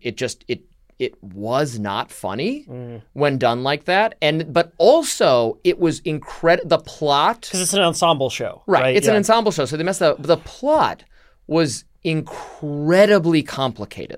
it was not funny when done like that, but also it was incredible. The plot, because it's an ensemble show, right? It's an ensemble show, so they messed up. The plot was incredibly complicated,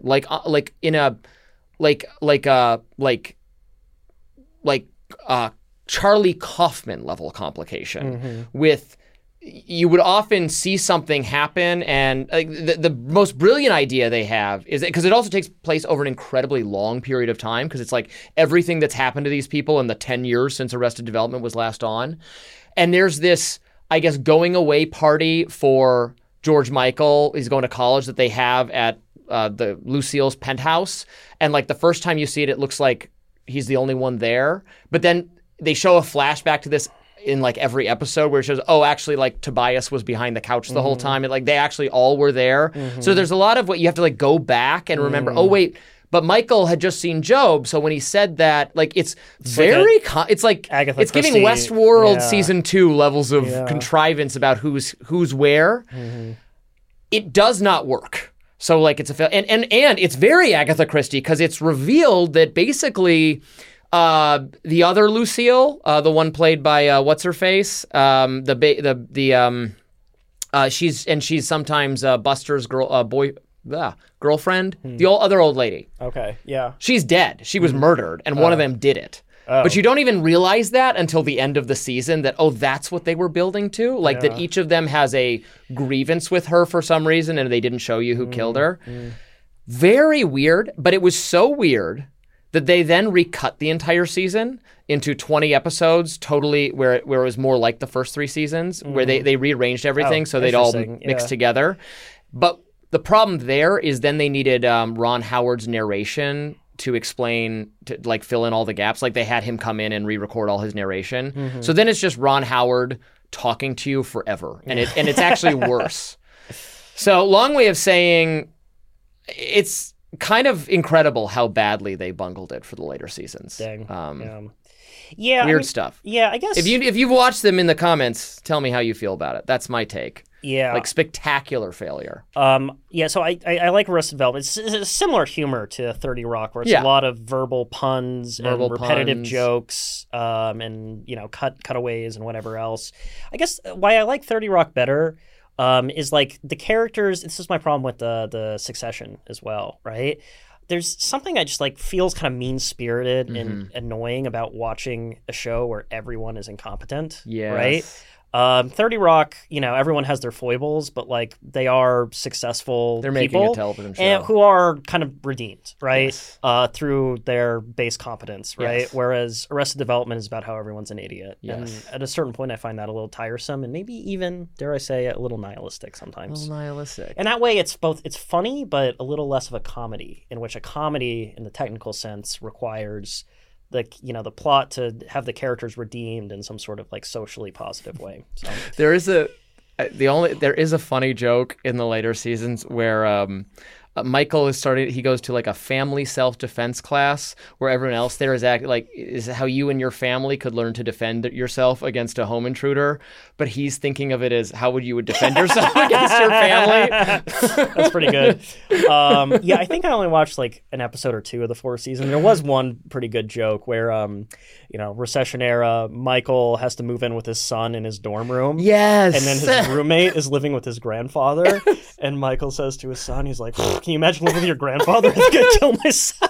Charlie Kaufman level complication with. You would often see something happen, and the most brilliant idea they have is because it also takes place over an incredibly long period of time because it's like everything that's happened to these people in the 10 years since Arrested Development was last on. And there's this, I guess, going away party for George Michael. He's going to college that they have at the Lucille's penthouse. And like the first time you see it, it looks like he's the only one there. But then they show a flashback to this in like every episode where it shows, actually like Tobias was behind the couch the whole time. And like they actually all were there. So there's a lot of what you have to like go back and remember, but Michael had just seen Job. So when he said that, like it's very, it's like Agatha it's Christie. giving Westworld season 2 levels of contrivance about who's where. it does not work. So like it's a and it's very Agatha Christie because it's revealed that basically the other Lucille, the one played by what's her face, she's sometimes Buster's girlfriend, the other old lady. Okay, yeah. She's dead. She was murdered, and one of them did it. Oh. But you don't even realize that until the end of the season that, that's what they were building to. Like that each of them has a grievance with her for some reason, and they didn't show you who killed her. Very weird, but it was so weird that they then recut the entire season into 20 episodes, totally where it was more like the first 3 seasons, where they rearranged everything so they'd all mix together. But the problem there is then they needed Ron Howard's narration to explain, to like fill in all the gaps. Like they had him come in and re-record all his narration. So then it's just Ron Howard talking to you forever, and it's actually worse. So long way of saying, it's kind of incredible how badly they bungled it for the later seasons. Dang. Yeah, weird stuff. Yeah, I guess if you've watched them in the comments, tell me how you feel about it. That's my take. Yeah, like spectacular failure. Yeah, so I like Arrested Development. It's a similar humor to 30 Rock, where it's a lot of verbal puns and repetitive jokes, and cutaways and whatever else. I guess why I like 30 Rock better is like the characters. This is my problem with the Succession as well, right? There's something I just like feels kind of mean-spirited and annoying about watching a show where everyone is incompetent, right? 30 Rock, everyone has their foibles, but like they are successful They're people making a television show. who are kind of redeemed, right? Through their base competence, right? Whereas Arrested Development is about how everyone's an idiot. And at a certain point, I find that a little tiresome and maybe even, dare I say, a little nihilistic sometimes. A little nihilistic. And that way, it's funny, but a little less of a comedy, in which a comedy, in the technical sense, requires the plot to have the characters redeemed in some sort of like socially positive way. So there is a funny joke in the later seasons where Michael he goes to like a family self-defense class where everyone else there is how you and your family could learn to defend yourself against a home intruder, but he's thinking of it as how you would defend yourself against your family. That's pretty good. I think I only watched like an episode or 2 of the 4th season. There was one pretty good joke where recession era, Michael has to move in with his son in his dorm room. Yes. And then his roommate is living with his grandfather. And Michael says to his son, he's like, can you imagine living with your grandfather? I'm going to kill myself.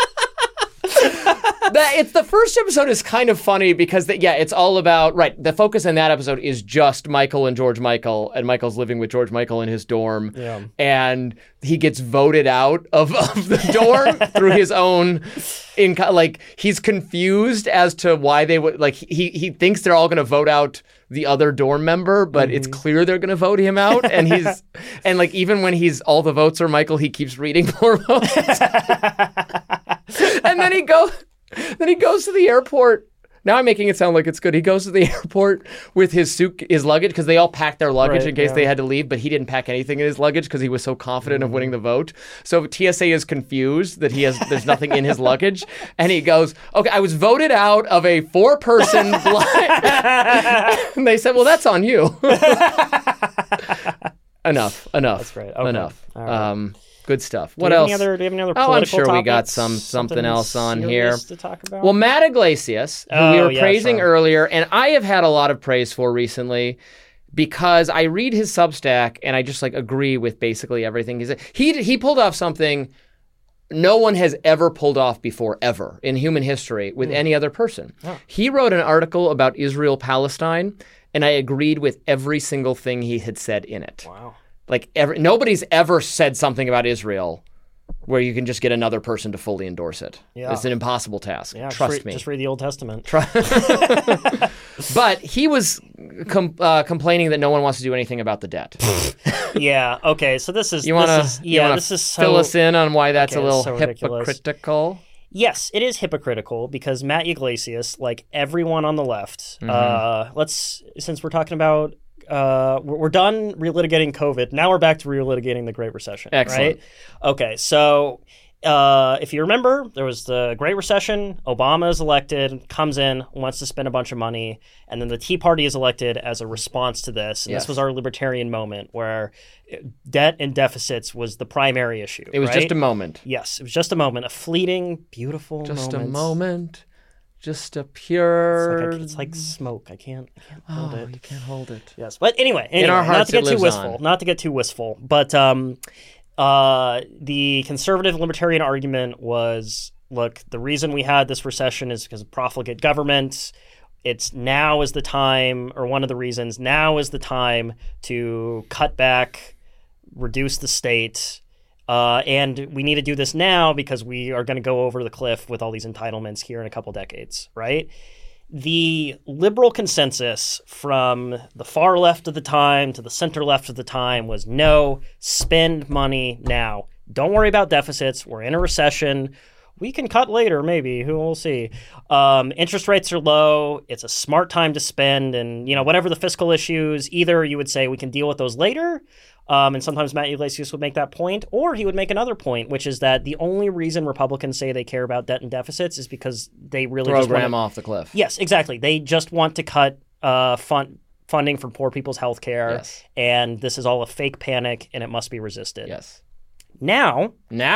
The first episode is kind of funny because it's all about the focus in that episode is just Michael and George Michael, and Michael's living with George Michael in his dorm, and he gets voted out of the dorm through his own he's confused as to why they would he thinks they're all going to vote out the other dorm member, but it's clear they're going to vote him out, and even when all the votes are Michael, he keeps reading more votes. And then he goes to the airport. Now I'm making it sound like it's good. He goes to the airport with his luggage, because they all packed their luggage in case they had to leave, but he didn't pack anything in his luggage because he was so confident of winning the vote. So TSA is confused that there's nothing in his luggage, and he goes, "Okay, I was voted out of a 4-person blind." And they said, "Well, that's on you." Enough. That's great. Okay. Enough. All right. Good stuff. What else? Do you have any other Oh, I'm sure topics? we got something else on here to talk about? Well, Matt Iglesias, who we were praising earlier, and I have had a lot of praise for recently because I read his Substack and I just agree with basically everything he said. He pulled off something no one has ever pulled off before, ever, in human history with any other person. Oh. He wrote an article about Israel-Palestine, and I agreed with every single thing he had said in it. Wow. Nobody's ever said something about Israel where you can just get another person to fully endorse it. Yeah. It's an impossible task. Yeah, Trust me. Just read the Old Testament. But he was complaining that no one wants to do anything about the debt. Yeah. Okay. So this is fill us in on why that's a little hypocritical. Yes, it is hypocritical because Matt Iglesias, like everyone on the left, since we're talking about. We're done relitigating COVID. Now we're back to relitigating the Great Recession. Excellent. Right? Okay, so if you remember, there was the Great Recession. Obama is elected, comes in, wants to spend a bunch of money, and then the Tea Party is elected as a response to this. And this was our libertarian moment where debt and deficits was the primary issue. It was just a moment. Yes, it was just a moment, a fleeting, beautiful moment. Just a moment. Just a pure... It's like smoke. I can't hold it. You can't hold it. Yes, but anyway, in our hearts, not to get too wistful, but the conservative libertarian argument was, look, the reason we had this recession is because of profligate government. Now is the time, or one of the reasons, now is the time to cut back, reduce the state. And we need to do this now because we are going to go over the cliff with all these entitlements here in a couple decades, right? The liberal consensus from the far left of the time to the center left of the time was no, spend money now. Don't worry about deficits. We're in a recession. We can cut later, maybe. We'll see. Interest rates are low. It's a smart time to spend. And, whatever the fiscal issues, either you would say we can deal with those later. And sometimes Matt Yglesias would make that point, or he would make another point, which is that the only reason Republicans say they care about debt and deficits is because they really just want off the cliff. Yes, exactly. They just want to cut funding for poor people's health care, and this is all a fake panic, and it must be resisted. Yes. Now,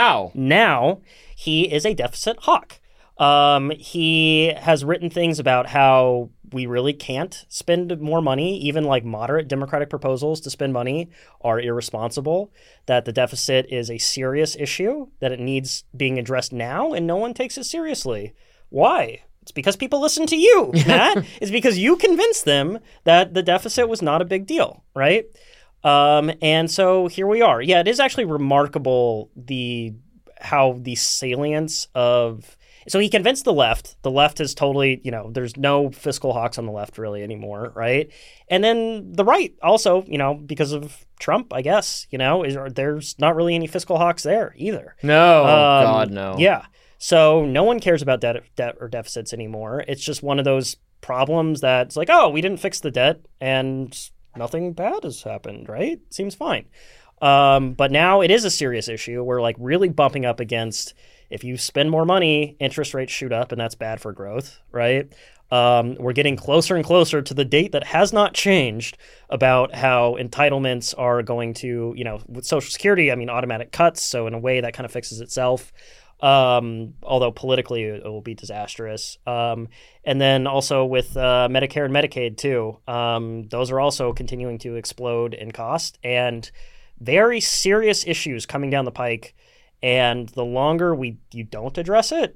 he is a deficit hawk. He has written things about how we really can't spend more money. Even like moderate Democratic proposals to spend money are irresponsible, that the deficit is a serious issue, that it needs being addressed now, and no one takes it seriously. Why? It's because people listen to you, Matt. It's because you convinced them that the deficit was not a big deal, right? And so here we are. Yeah, it is actually remarkable how the salience of... So he convinced the left. The left is totally, there's no fiscal hawks on the left really anymore, right? And then the right also, because of Trump, I guess, there's not really any fiscal hawks there either. No, God, no. Yeah. So no one cares about debt or deficits anymore. It's just one of those problems that's like, oh, we didn't fix the debt and nothing bad has happened, right? Seems fine. But now it is a serious issue. We're like really bumping up against... If you spend more money, interest rates shoot up, and that's bad for growth, right? We're getting closer and closer to the date that has not changed about how entitlements are going to, with Social Security, automatic cuts. So in a way, that kind of fixes itself, although politically it will be disastrous. And then also with Medicare and Medicaid, too. Those are also continuing to explode in cost, and very serious issues coming down the pike. And the longer you don't address it,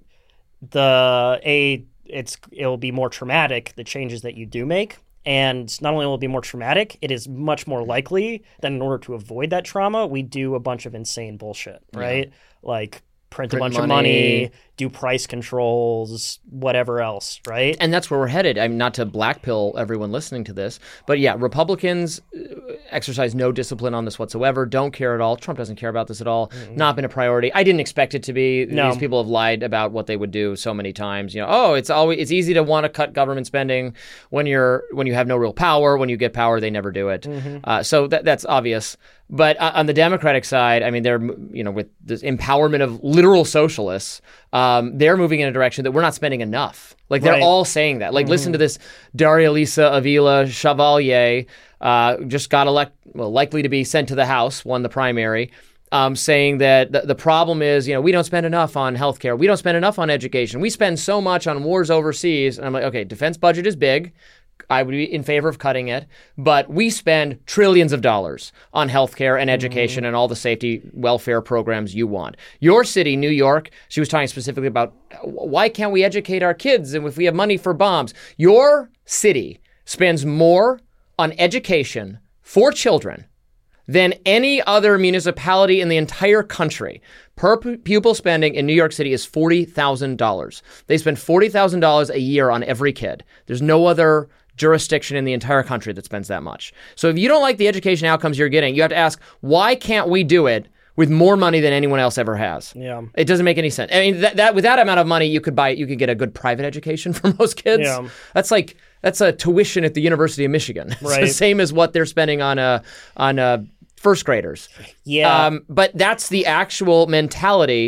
it'll be more traumatic, the changes that you do make. And not only will it be more traumatic, it is much more likely that in order to avoid that trauma, we do a bunch of insane bullshit, right? Yeah. Like print a bunch of money, do price controls, whatever else, right? And that's where we're headed. Not to blackpill everyone listening to this, but yeah, Republicans exercise no discipline on this whatsoever, don't care at all. Trump doesn't care about this at all. Mm-hmm. Not been a priority. I didn't expect it to be. No. These people have lied about what they would do so many times. It's easy to want to cut government spending when you have no real power. When you get power, they never do it. Mm-hmm. So that's obvious. But on the Democratic side, they're, with this empowerment of literal socialists, they're moving in a direction that we're not spending enough. Like, they're all saying that. Like, listen to this Daria Lisa Avila Chevalier, just got likely to be sent to the House, won the primary, saying that the problem is, we don't spend enough on healthcare. We don't spend enough on education. We spend so much on wars overseas. And I'm like, okay, defense budget is big. I would be in favor of cutting it, but we spend trillions of dollars on healthcare and education and all the safety welfare programs you want. Your city, New York, she was talking specifically about why can't we educate our kids and if we have money for bombs? Your city spends more on education for children than any other municipality in the entire country. Per pupil spending in New York City is $40,000. They spend $40,000 a year on every kid. There's no other jurisdiction in the entire country that spends that much. So if you don't like the education outcomes you're getting, you have to ask, why can't we do it with more money than anyone else ever has? Yeah. It doesn't make any sense. That with that amount of money, you could get a good private education for most kids. Yeah. That's a tuition at the University of Michigan. It's the same as what they're spending on first graders. Yeah. But that's the actual mentality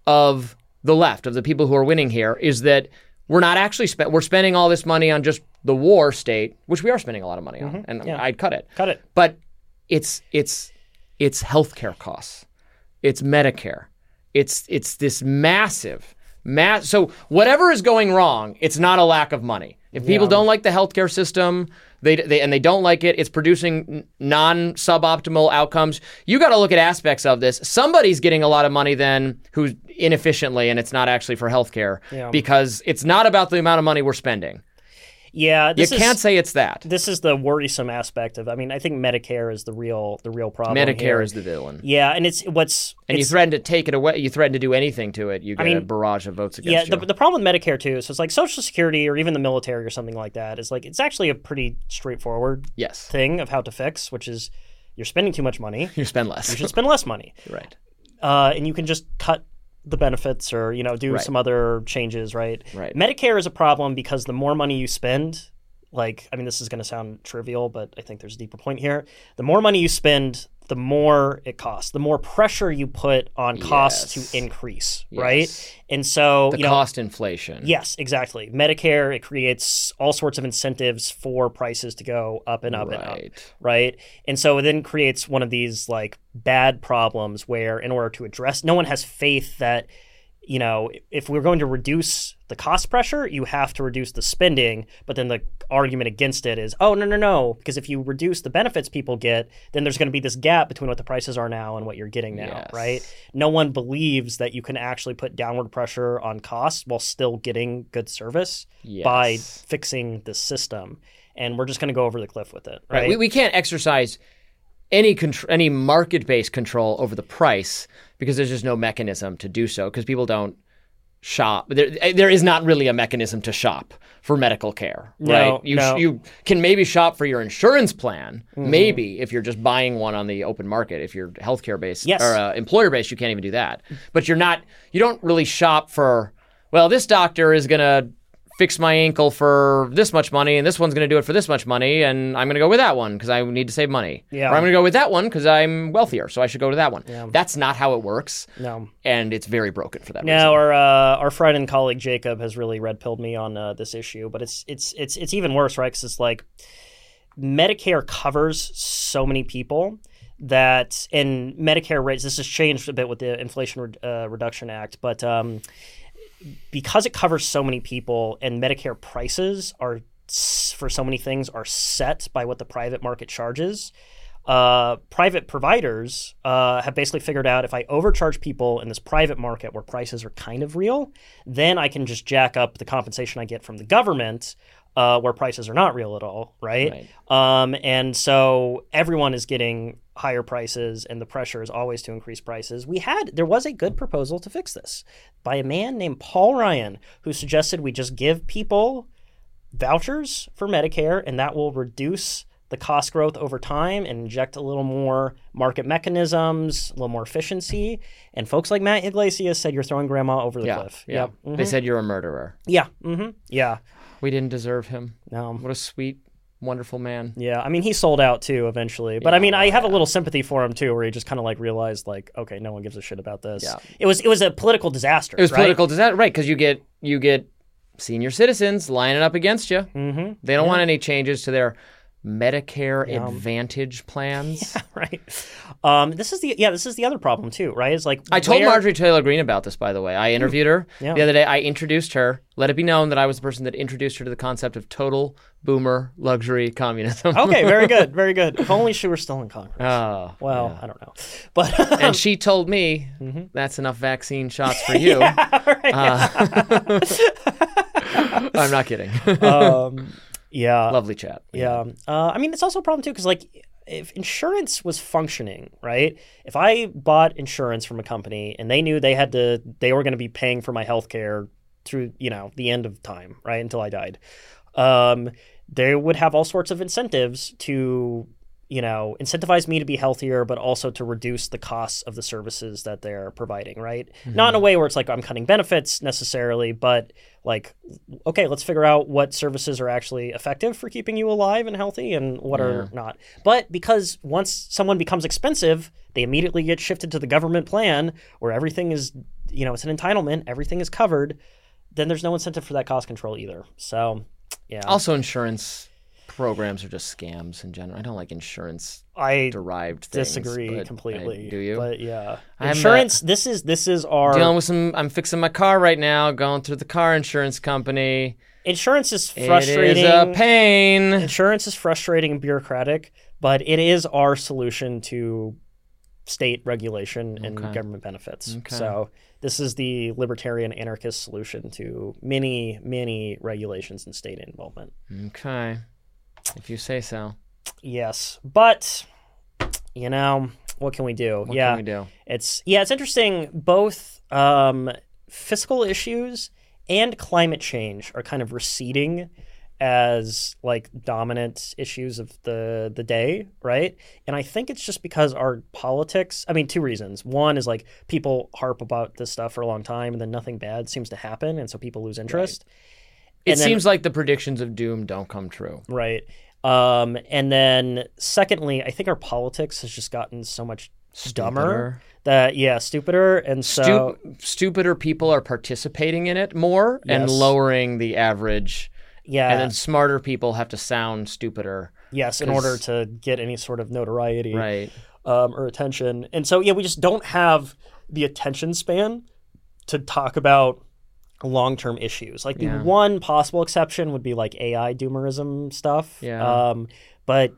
of the left, of the people who are winning here, is that we're not actually we're spending all this money on just the war state, which we are spending a lot of money on, and I'd cut it. Cut it. But it's healthcare costs, it's Medicare, it's this massive. So whatever is going wrong, it's not a lack of money. If people don't like the healthcare system, they don't like it, it's producing non-suboptimal outcomes. You got to look at aspects of this. Somebody's getting a lot of money then who's inefficiently, and it's not actually for healthcare because it's not about the amount of money we're spending. Yeah, you can't say it's that. This is the worrisome aspect of. I mean, I think Medicare is the real problem. Medicare is the villain. Yeah, and you threaten to take it away. You threaten to do anything to it. You get a barrage of votes against you. Yeah, the problem with Medicare too. So it's like Social Security or even the military or something like that. Is like it's actually a pretty straightforward thing of how to fix, which is you're spending too much money. You spend less. You should spend less money. Right. And you can just cut the benefits or do some other changes. Right. Medicare is a problem because the more money you spend. Like, I mean, this is going to sound trivial, but I think there's a deeper point here. The more money you spend, the more it costs. The more pressure you put on costs to increase, right? And so, the cost inflation. Yes, exactly. Medicare, it creates all sorts of incentives for prices to go up and up and up, right? And so it then creates one of these like bad problems where in order to address, no one has faith that if we're going to reduce the cost pressure, you have to reduce the spending. But then the argument against it is, oh, no, because if you reduce the benefits people get, then there's going to be this gap between what the prices are now and what you're getting now, right? No one believes that you can actually put downward pressure on costs while still getting good service by fixing the system. And we're just going to go over the cliff with it, right? We can't exercise any market-based control over the price because there's just no mechanism to do so because people don't shop. There is not really a mechanism to shop for medical care, right? You can maybe shop for your insurance plan, maybe if you're just buying one on the open market. If you're healthcare-based or employer-based, you can't even do that. But you don't really shop for, well, this doctor is going to fix my ankle for this much money, and this one's going to do it for this much money, and I'm going to go with that one because I need to save money. Yeah. Or I'm going to go with that one because I'm wealthier, so I should go to that one. Yeah. That's not how it works. No. And it's very broken for that reason. Now, our friend and colleague Jacob has really red-pilled me on this issue, but it's even worse, right? Because it's like Medicare covers so many people that, and Medicare rates, this has changed a bit with the Inflation Reduction Act, but because it covers so many people and Medicare prices are for so many things are set by what the private market charges, private providers have basically figured out if I overcharge people in this private market where prices are kind of real, then I can just jack up the compensation I get from the government where prices are not real at all, right? And so everyone is getting higher prices and the pressure is always to increase prices. There was a good proposal to fix this by a man named Paul Ryan who suggested we just give people vouchers for Medicare and that will reduce the cost growth over time and inject a little more market mechanisms, a little more efficiency. And folks like Matt Iglesias said you're throwing grandma over the cliff. Yeah. They said you're a murderer. Yeah. Yeah. We didn't deserve him. No. What a sweet, wonderful man. Yeah. I mean, he sold out too eventually. But I mean, I have a little sympathy for him too, where he just kind of like realized like, okay, no one gives a shit about this. Yeah. It was a political disaster. It was political disaster, right? Because you get senior citizens lining up against you. Mm-hmm. They don't want any changes to their Medicare Advantage plans. Yeah, right. This is the other problem too, right? It's like I told Marjorie Taylor Greene about this, by the way. I interviewed her the other day. I introduced her. Let it be known that I was the person that introduced her to the concept of total boomer luxury communism. Okay, very good, very good. If only she were still in Congress. Oh, well, I don't know, but and she told me that's enough vaccine shots for you. I'm not kidding. Yeah. Lovely chat. Yeah. I mean, it's also a problem, too, because, like, if insurance was functioning, right? If I bought insurance from a company and they knew they were going to be paying for my health care through, the end of time, right, until I died, they would have all sorts of incentives to, incentivize me to be healthier, but also to reduce the costs of the services that they're providing, right? Mm-hmm. Not in a way where it's like I'm cutting benefits necessarily, but like, okay, let's figure out what services are actually effective for keeping you alive and healthy and what are not. But because once someone becomes expensive, they immediately get shifted to the government plan where everything is, it's an entitlement, everything is covered, then there's no incentive for that cost control either. So, yeah. Also, insurance programs are just scams in general. I don't like insurance-derived things. Disagree completely. Do you? But yeah, insurance. This is our dealing with some. I'm fixing my car right now. Going through the car insurance company. Insurance is frustrating. It is a pain. Insurance is frustrating and bureaucratic, but it is our solution to state regulation and government benefits. Okay. So this is the libertarian anarchist solution to many, many regulations and state involvement. Okay. If you say so. Yes. But, what can we do? What can we do? It's interesting. Both fiscal issues and climate change are kind of receding as like dominant issues of the day, right? And I think it's just because our politics, two reasons. One is like people harp about this stuff for a long time and then nothing bad seems to happen, and so people lose interest. Right. It seems like the predictions of doom don't come true. Right. And then secondly, I think our politics has just gotten so much dumber. Stupider. And so stupider people are participating in it more and lowering the average. Yeah. And then smarter people have to sound stupider. Yes, in order to get any sort of notoriety, right, or attention. And so, we just don't have the attention span to talk about long-term issues. Like the one possible exception would be like AI doomerism stuff. Yeah. But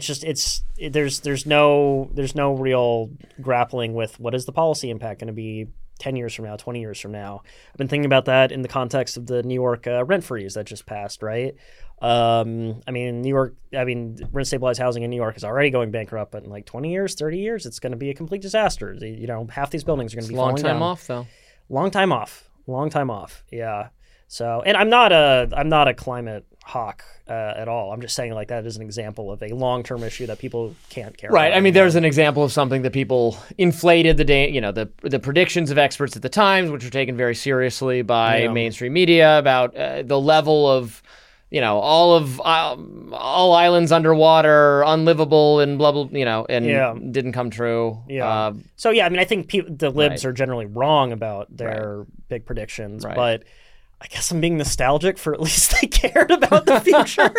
there's no real grappling with what is the policy impact going to be 10 years from now, 20 years from now. I've been thinking about that in the context of the New York rent freeze that just passed, right? Rent stabilized housing in New York is already going bankrupt, but in like 20 years, 30 years, it's going to be a complete disaster. Half these buildings are going to be falling down. Long time off, though. Long time off. Yeah. So, and I'm not a climate hawk at all. I'm just saying like that is an example of a long-term issue that people can't care about. Right. There's an example of something that people inflated the predictions of experts at the Times, which were taken very seriously by mainstream media about the level of, all islands underwater, unlivable, and blah blah, and didn't come true. Yeah. I think the libs are generally wrong about their big predictions, but I guess I'm being nostalgic for at least they cared about the future.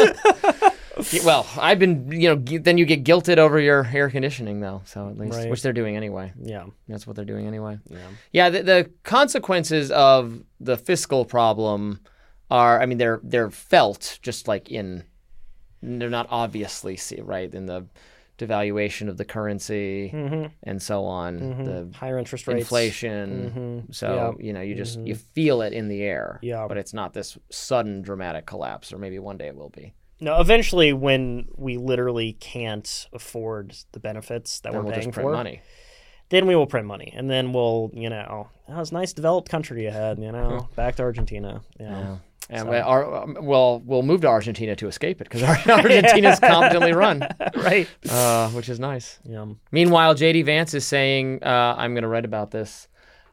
Well, I've been, then you get guilted over your air conditioning, though. So at least, which they're doing anyway. Yeah. That's what they're doing anyway. Yeah. Yeah. The consequences of the fiscal problem are, they're felt just like they're not obviously right in the devaluation of the currency and so on, the higher interest rates, inflation. So you feel it in the air. Yeah. But it's not this sudden dramatic collapse, or maybe one day it will be. No, eventually, when we literally can't afford the benefits that we're paying for, money. Then we will print money, and then we'll it's a nice developed country you had, back to Argentina. Yeah. And we'll move to Argentina to escape it because Argentina's competently run, right? Which is nice. Yeah. Meanwhile, J.D. Vance is saying, "I'm going to write about this."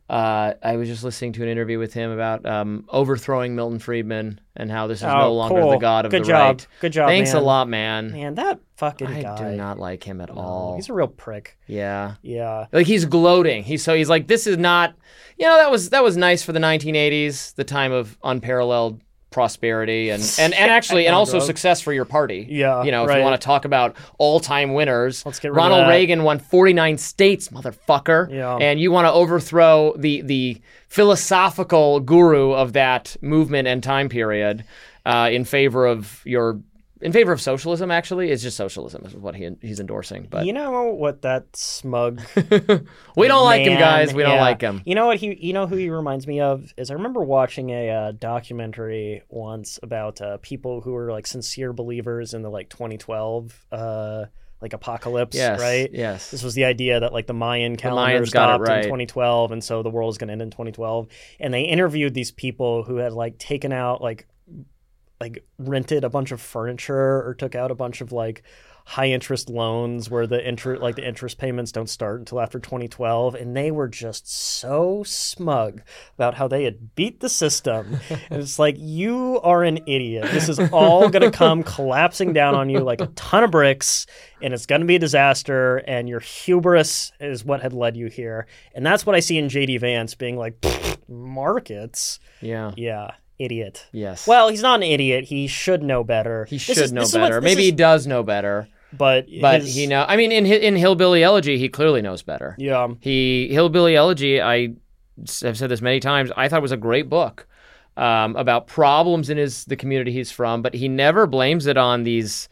I was just listening to an interview with him about overthrowing Milton Friedman and how this is no longer the god of the right. Good job. Thanks a lot, man. Man, that fucking guy. I do not like him at all. He's a real prick. Yeah. Yeah. Like he's gloating. He's like, this is not. That was nice for the 1980s, the time of unparalleled prosperity and actually and also success for your party. Yeah. If you want to talk about all-time winners, let's get rid Ronald of that. Reagan won 49 states, motherfucker. Yeah. And you want to overthrow the philosophical guru of that movement and time period in favor of socialism. Actually, it's just socialism is what he's endorsing. But you know what that smug we don't like him, guys. We don't like him. You know what who he reminds me of is I remember watching a documentary once about people who were like sincere believers in the 2012 apocalypse, right? Yes. This was the idea that the Mayan calendar stopped in 2012, and so the world is going to end in 2012. And they interviewed these people who had taken out rented a bunch of furniture or took out a bunch of high interest loans where the interest payments don't start until after 2012, and they were just so smug about how they had beat the system. And it's like, you are an idiot. This is all going to come collapsing down on you like a ton of bricks, and it's going to be a disaster, and your hubris is what had led you here. And that's what I see in J.D. Vance being like, markets? Yeah. Idiot. Yes. Well, he's not an idiot. He should know better. He should know better. Maybe he does know better. But he know. I mean, in Hillbilly Elegy, he clearly knows better. Yeah. Hillbilly Elegy, I have said this many times, I thought it was a great book about problems in the community he's from, but he never blames it on these,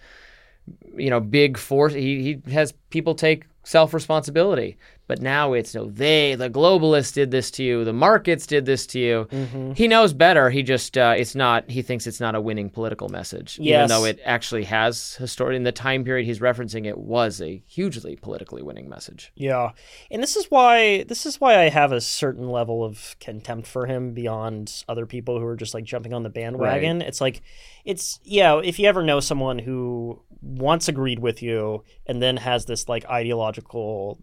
big force. He has people take self-responsibility. But now it's the globalists did this to you, the markets did this to you. Mm-hmm. He knows better. He just he thinks it's not a winning political message, even though it actually has in the time period he's referencing, it was a hugely politically winning message. Yeah, and this is why I have a certain level of contempt for him beyond other people who are just like jumping on the bandwagon. Right. If you ever know someone who once agreed with you and then has this like ideological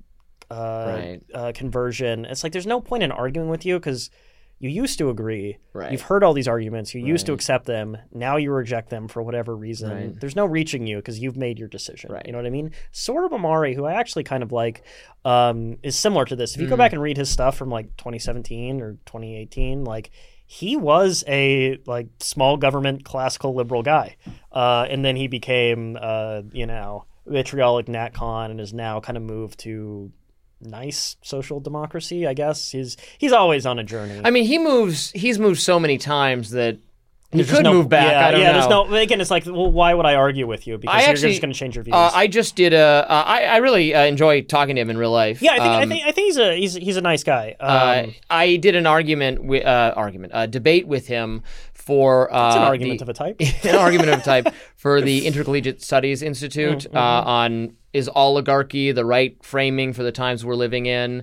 conversion, it's like there's no point in arguing with you because you used to agree. Right. You've heard all these arguments. You used to accept them. Now you reject them for whatever reason. Right. There's no reaching you because you've made your decision. Right. You know what I mean? Sohrab Ahmari, who I actually kind of like, is similar to this. If you go back and read his stuff from like 2017 or 2018, like he was a like small government classical liberal guy, and then he became vitriolic NatCon and is now kind of moved to nice social democracy, I guess. He's always on a journey. I mean, he's moved so many times that he could move back. I don't know. There's no. Again, it's like, well, why would I argue with you? Because you're just going to change your views. I just did I really enjoy talking to him in real life. Yeah, I think he's a nice guy. I did an a debate with him for it's an argument of a type. An argument of a type for the Intercollegiate Studies Institute on is oligarchy the right framing for the times we're living in.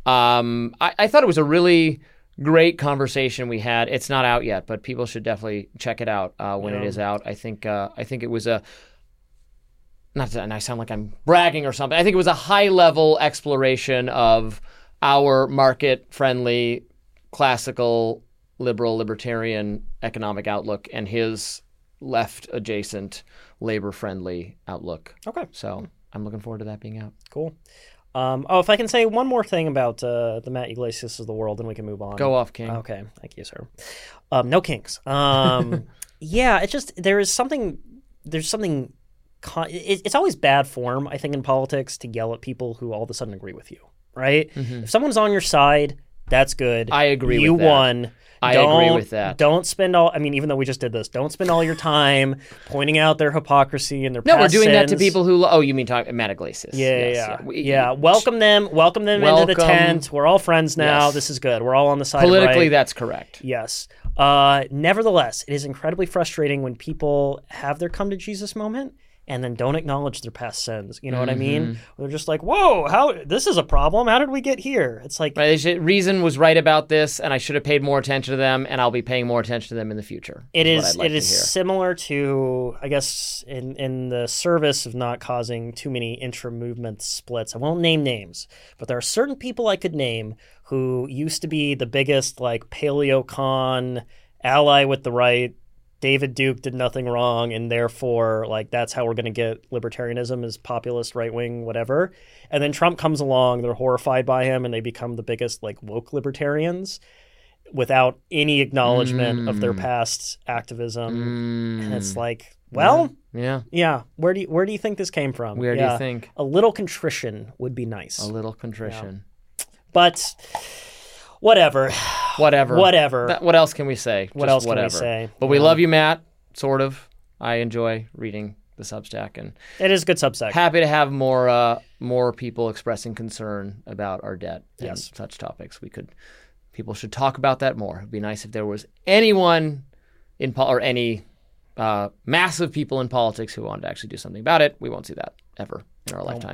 I thought it was a really great conversation we had. It's not out yet, but people should definitely check it out when it is out. I think it was a, not that I sound like I'm bragging or something, I think it was a high-level exploration of our market-friendly, classical, liberal, libertarian economic outlook and his left-adjacent, labor-friendly outlook. Okay. So I'm looking forward to that being out. Cool. If I can say one more thing about the Matt Yglesias of the world, then we can move on. Go off, King. Okay, thank you, sir. No kings. Yeah, it's just there's something. It's always bad form, I think, in politics to yell at people who all of a sudden agree with you, right? Mm-hmm. If someone's on your side, that's good. I agree with that. You won. I agree with that. Don't spend even though we just did this, don't spend all your time pointing out their hypocrisy and their past we're doing sins. that to people who, you mean Matt Yglesias. Yeah. Welcome them into the tent. We're all friends now. Yes. This is good. We're all on the side of right. Politically, that's correct. Yes. Nevertheless, it is incredibly frustrating when people have their come to Jesus moment and then don't acknowledge their past sins. You know what I mean? They're just like, whoa, this is a problem. How did we get here? It's like... Reason was right about this, and I should have paid more attention to them, and I'll be paying more attention to them in the future. It is similar to, I guess, in the service of not causing too many intra-movement splits. I won't name names, but there are certain people I could name who used to be the biggest, like, paleocon ally with the right. David Duke did nothing wrong, and therefore, like, that's how we're going to get libertarianism is populist, right-wing, whatever. And then Trump comes along, they're horrified by him, and they become the biggest, like, woke libertarians without any acknowledgement of their past activism. And it's like, well, yeah. Where do you think this came from? Where do you think? A little contrition would be nice. A little contrition. Yeah. But... Whatever. What else can we say? Can we say? But we love you, Matt, sort of. I enjoy reading the Substack. And it is a good Substack. Happy to have more people expressing concern about our debt and such topics. People should talk about that more. It would be nice if there was anyone or any massive people in politics who wanted to actually do something about it. We won't see that ever in our lifetime.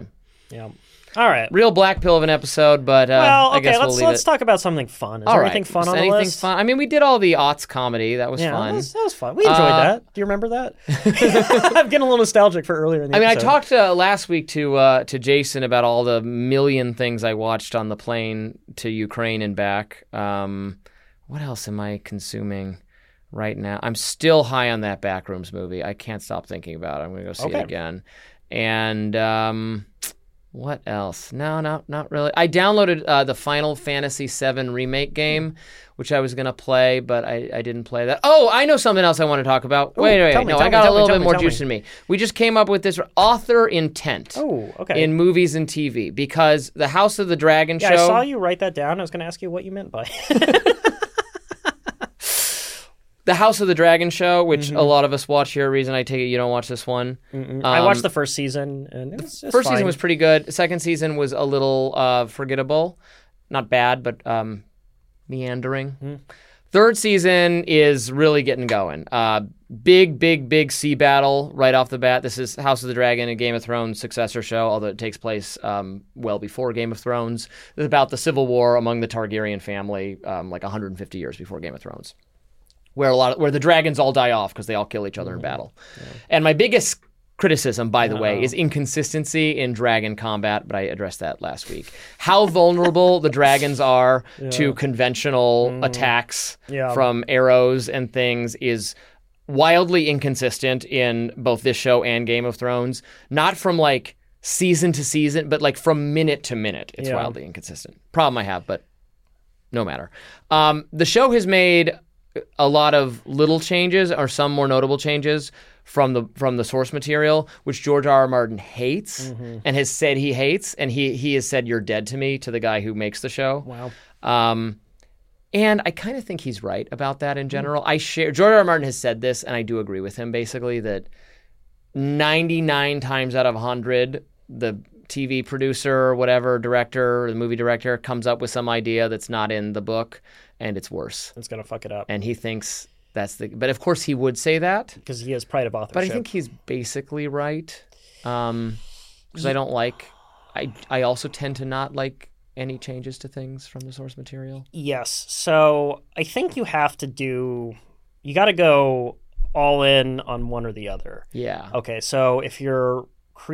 Yeah. All right. Real black pill of an episode, but I guess we'll leave let's talk about something fun. Is there anything fun on the list? Fun? I mean, we did all the aughts comedy. That was fun. That was fun. We enjoyed that. Do you remember that? I'm getting a little nostalgic for earlier in the episode. I talked last week to Jason about all the million things I watched on the plane to Ukraine and back. What else am I consuming right now? I'm still high on that Backrooms movie. I can't stop thinking about it. I'm going to go see it again. And... what else? No, not really. I downloaded the Final Fantasy VII remake game, which I was going to play, but I didn't play that. Oh, I know something else I want to talk about. Wait. I got a little bit more juice in me. We just came up with this author intent in movies and TV, because the House of the Dragon show... I saw you write that down. I was going to ask you what you meant by The House of the Dragon show, which a lot of us watch here. Reason I take it you don't watch this one. I watched the first season, and it's first season was pretty good. The second season was a little forgettable. Not bad, but meandering. Third season is really getting going. Big sea battle right off the bat. This is House of the Dragon, a Game of Thrones successor show, although it takes place well before Game of Thrones. It's about the civil war among the Targaryen family, like 150 years before Game of Thrones, where the dragons all die off because they all kill each other in battle. Yeah. And my biggest criticism, by the way, is inconsistency in dragon combat, but I addressed that last week. How vulnerable the dragons are to conventional attacks from arrows and things is wildly inconsistent in both this show and Game of Thrones. Not from like season to season, but like from minute to minute. It's wildly inconsistent. Problem I have, but no matter. The show has made a lot of little changes, or some more notable changes from the source material, which George R.R. Martin hates and has said he hates, and he has said "you're dead to me" to the guy who makes the show. Wow. And I kind of think he's right about that in general. George R.R. Martin has said this, and I do agree with him, basically, that 99 times out of 100, the TV producer or whatever, director, or the movie director comes up with some idea that's not in the book, and it's worse. It's going to fuck it up. And he thinks that's the... But of course he would say that. Because he has pride of authorship. But I think he's basically right. Because I don't like... I also tend to not like any changes to things from the source material. Yes. So I think you have to do... You got to go all in on one or the other. Yeah. Okay, so if you're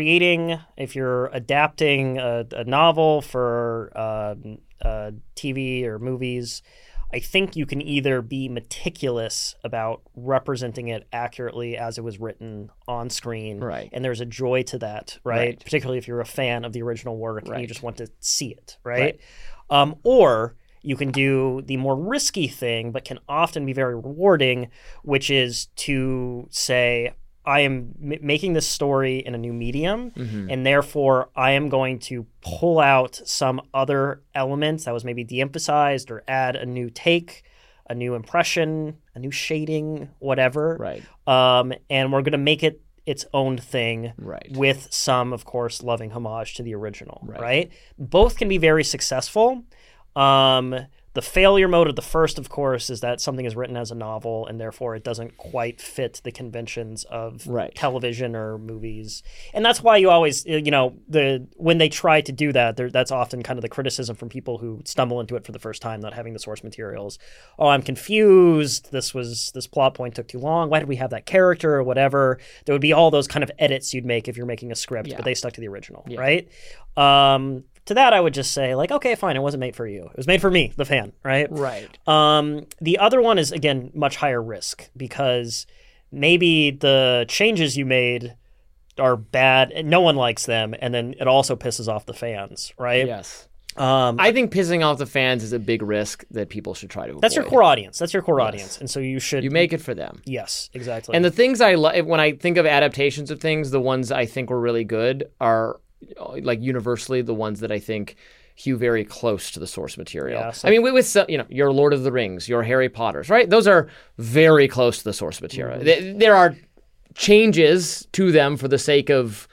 adapting a novel for TV or movies, I think you can either be meticulous about representing it accurately as it was written on screen, right, and there's a joy to that, right? Particularly if you're a fan of the original work and you just want to see it, right? Or you can do the more risky thing, but can often be very rewarding, which is to say, I am making this story in a new medium, and therefore I am going to pull out some other elements that was maybe de-emphasized, or add a new take, a new impression, a new shading, whatever. Right. And we're going to make it its own thing, right, with some, of course, loving homage to the original, right? Both can be very successful. The failure mode of the first, of course, is that something is written as a novel and therefore it doesn't quite fit the conventions of television or movies. And that's why you always, when they try to do that, that's often kind of the criticism from people who stumble into it for the first time, not having the source materials. Oh, I'm confused. This plot point took too long. Why did we have that character or whatever? There would be all those kind of edits you'd make if you're making a script, but they stuck to the original, right? To that, I would just say, like, okay, fine, it wasn't made for you. It was made for me, the fan, right? Right. The other one is, again, much higher risk, because maybe the changes you made are bad and no one likes them, and then it also pisses off the fans, right? Yes. I think pissing off the fans is a big risk that people should try to avoid. That's your core audience. And so you should... You make it for them. Yes, exactly. And the things when I think of adaptations of things, the ones I think were really good are... like universally the ones that I think hew very close to the source material. Yeah, so I mean, with your Lord of the Rings, your Harry Potters, right? Those are very close to the source material. There are changes to them for the sake of,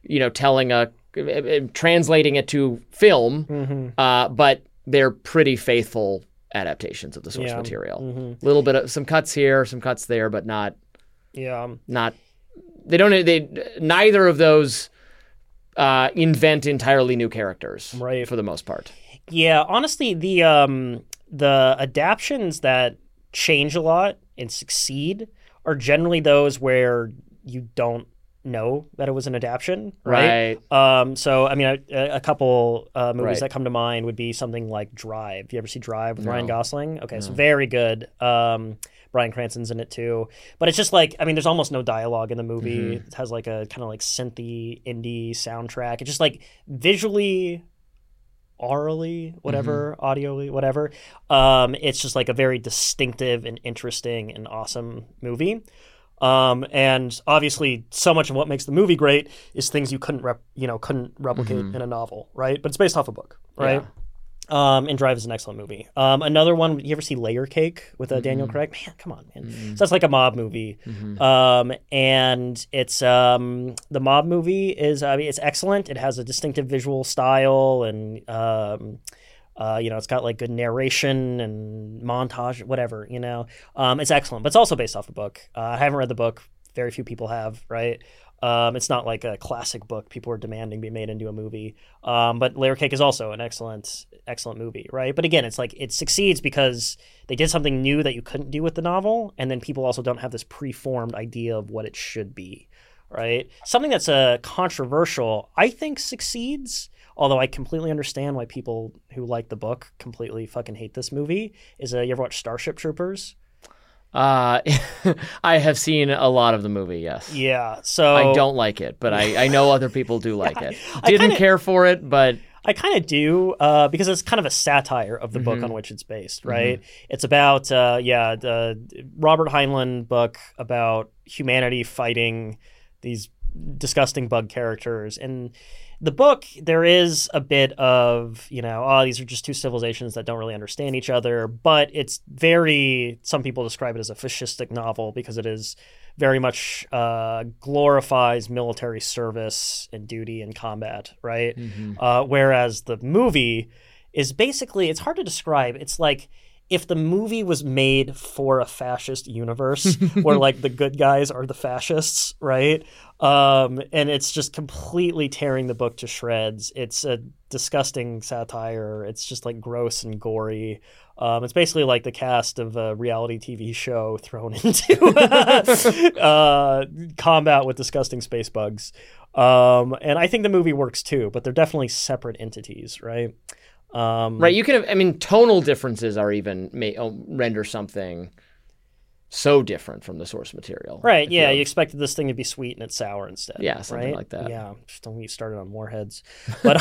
translating it to film, but they're pretty faithful adaptations of the source material. A little bit of some cuts here, some cuts there, but not. Neither of those invent entirely new characters, right, for the most part. Yeah, honestly, the adaptions that change a lot and succeed are generally those where you don't know that it was an adaptation, right? So, I mean, a couple movies that come to mind would be something like Drive. You ever see Drive with Ryan Gosling? Okay, so very good. Bryan Cranston's in it too. But it's just like, I mean, there's almost no dialogue in the movie. It has like a kind of like synthy indie soundtrack. It's just like visually, aurally, whatever, audioly, whatever. It's just like a very distinctive and interesting and awesome movie. And obviously, so much of what makes the movie great is things you couldn't replicate in a novel, right? But it's based off a book, right? Yeah. And Drive is an excellent movie. Another one, you ever see Layer Cake with Daniel Craig? Man, come on, man. So that's like a mob movie. And it's the mob movie is, I mean, it's excellent. It has a distinctive visual style, and it's got like good narration and montage, whatever. It's excellent. But it's also based off a book. I haven't read the book. Very few people have, right? It's not like a classic book people are demanding be made into a movie. But Layer Cake is also an excellent movie, right? But again, it's like it succeeds because they did something new that you couldn't do with the novel, and then people also don't have this preformed idea of what it should be, right? Something that's controversial, I think, succeeds, although I completely understand why people who like the book completely fucking hate this movie, is you ever watch Starship Troopers? I have seen a lot of the movie, yes. Yeah, so... I don't like it, but I know other people do like it. Didn't care for it, but... I kind of do, because it's kind of a satire of the book on which it's based, right? It's about, the Robert Heinlein book about humanity fighting these disgusting bug characters. And the book, there is a bit of, these are just two civilizations that don't really understand each other, but it's some people describe it as a fascistic novel because it is very much glorifies military service and duty and combat, right? Whereas the movie is basically, it's hard to describe. It's like if the movie was made for a fascist universe where like the good guys are the fascists, right? And it's just completely tearing the book to shreds. It's a disgusting satire. It's just like gross and gory. It's basically like the cast of a reality TV show thrown into combat with disgusting space bugs. And I think the movie works too, but they're definitely separate entities, right? Right, you can have, tonal differences are even render something so different from the source material. Right, yeah, you expected this thing to be sweet and it's sour instead. Yeah, something right? like that. Yeah, just don't get started on Warheads. But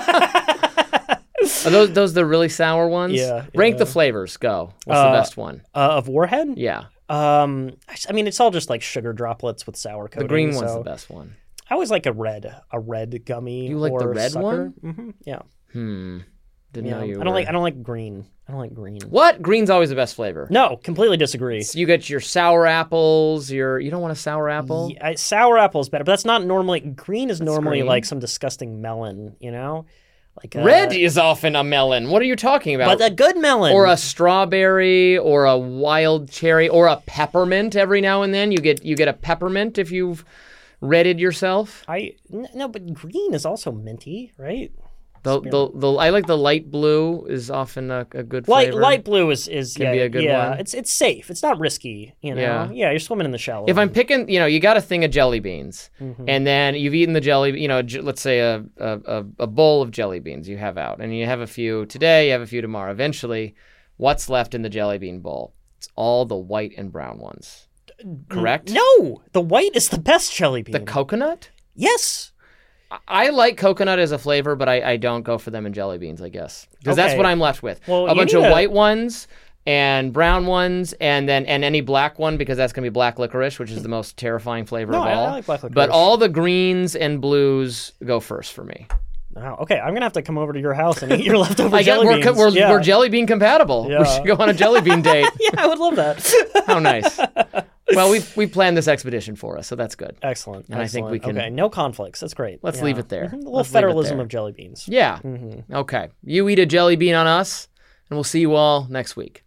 are those the really sour ones? Yeah. Rank the flavors, go. What's the best one? Of Warhead? Yeah. It's all just like sugar droplets with sour coating. The green one's the best one. I always like a red gummy. You like or the red sucker. one? Mm-hmm. Yeah. Didn't know you. I don't like green. I don't like green. What? Green's always the best flavor. No, completely disagree. So you get your sour apples. You don't want a sour apple. Yeah, sour apple is better, but that's not normally. Green is normally like some disgusting melon. Like red is often a melon. What are you talking about? But a good melon, or a strawberry, or a wild cherry, or a peppermint. Every now and then you get a peppermint if you've redded yourself. No, but green is also minty, right? I like the light blue is often a good flavor. Light blue is can be a good one. It's safe. It's not risky. Yeah, you're swimming in the shallow. If I'm picking, you got a thing of jelly beans, and then you've eaten the jelly. Let's say a bowl of jelly beans you have out, and you have a few today, you have a few tomorrow. Eventually, what's left in the jelly bean bowl? It's all the white and brown ones. Correct? No, the white is the best jelly bean. The coconut? Yes. I like coconut as a flavor, but I don't go for them in jelly beans, I guess. Because that's what I'm left with. Well, a bunch of white ones and brown ones and any black one, because that's going to be black licorice, which is the most terrifying flavor of all. I like black licorice. But all the greens and blues go first for me. Wow. Okay, I'm going to have to come over to your house and eat your leftover jelly beans. We're jelly bean compatible. Yeah. We should go on a jelly bean date. Yeah, I would love that. How nice. Well, we planned this expedition for us, so that's good. Excellent. And I think we can... Okay, no conflicts. That's great. Let's leave it there. A little federalism of jelly beans. Yeah. Okay. You eat a jelly bean on us, and we'll see you all next week.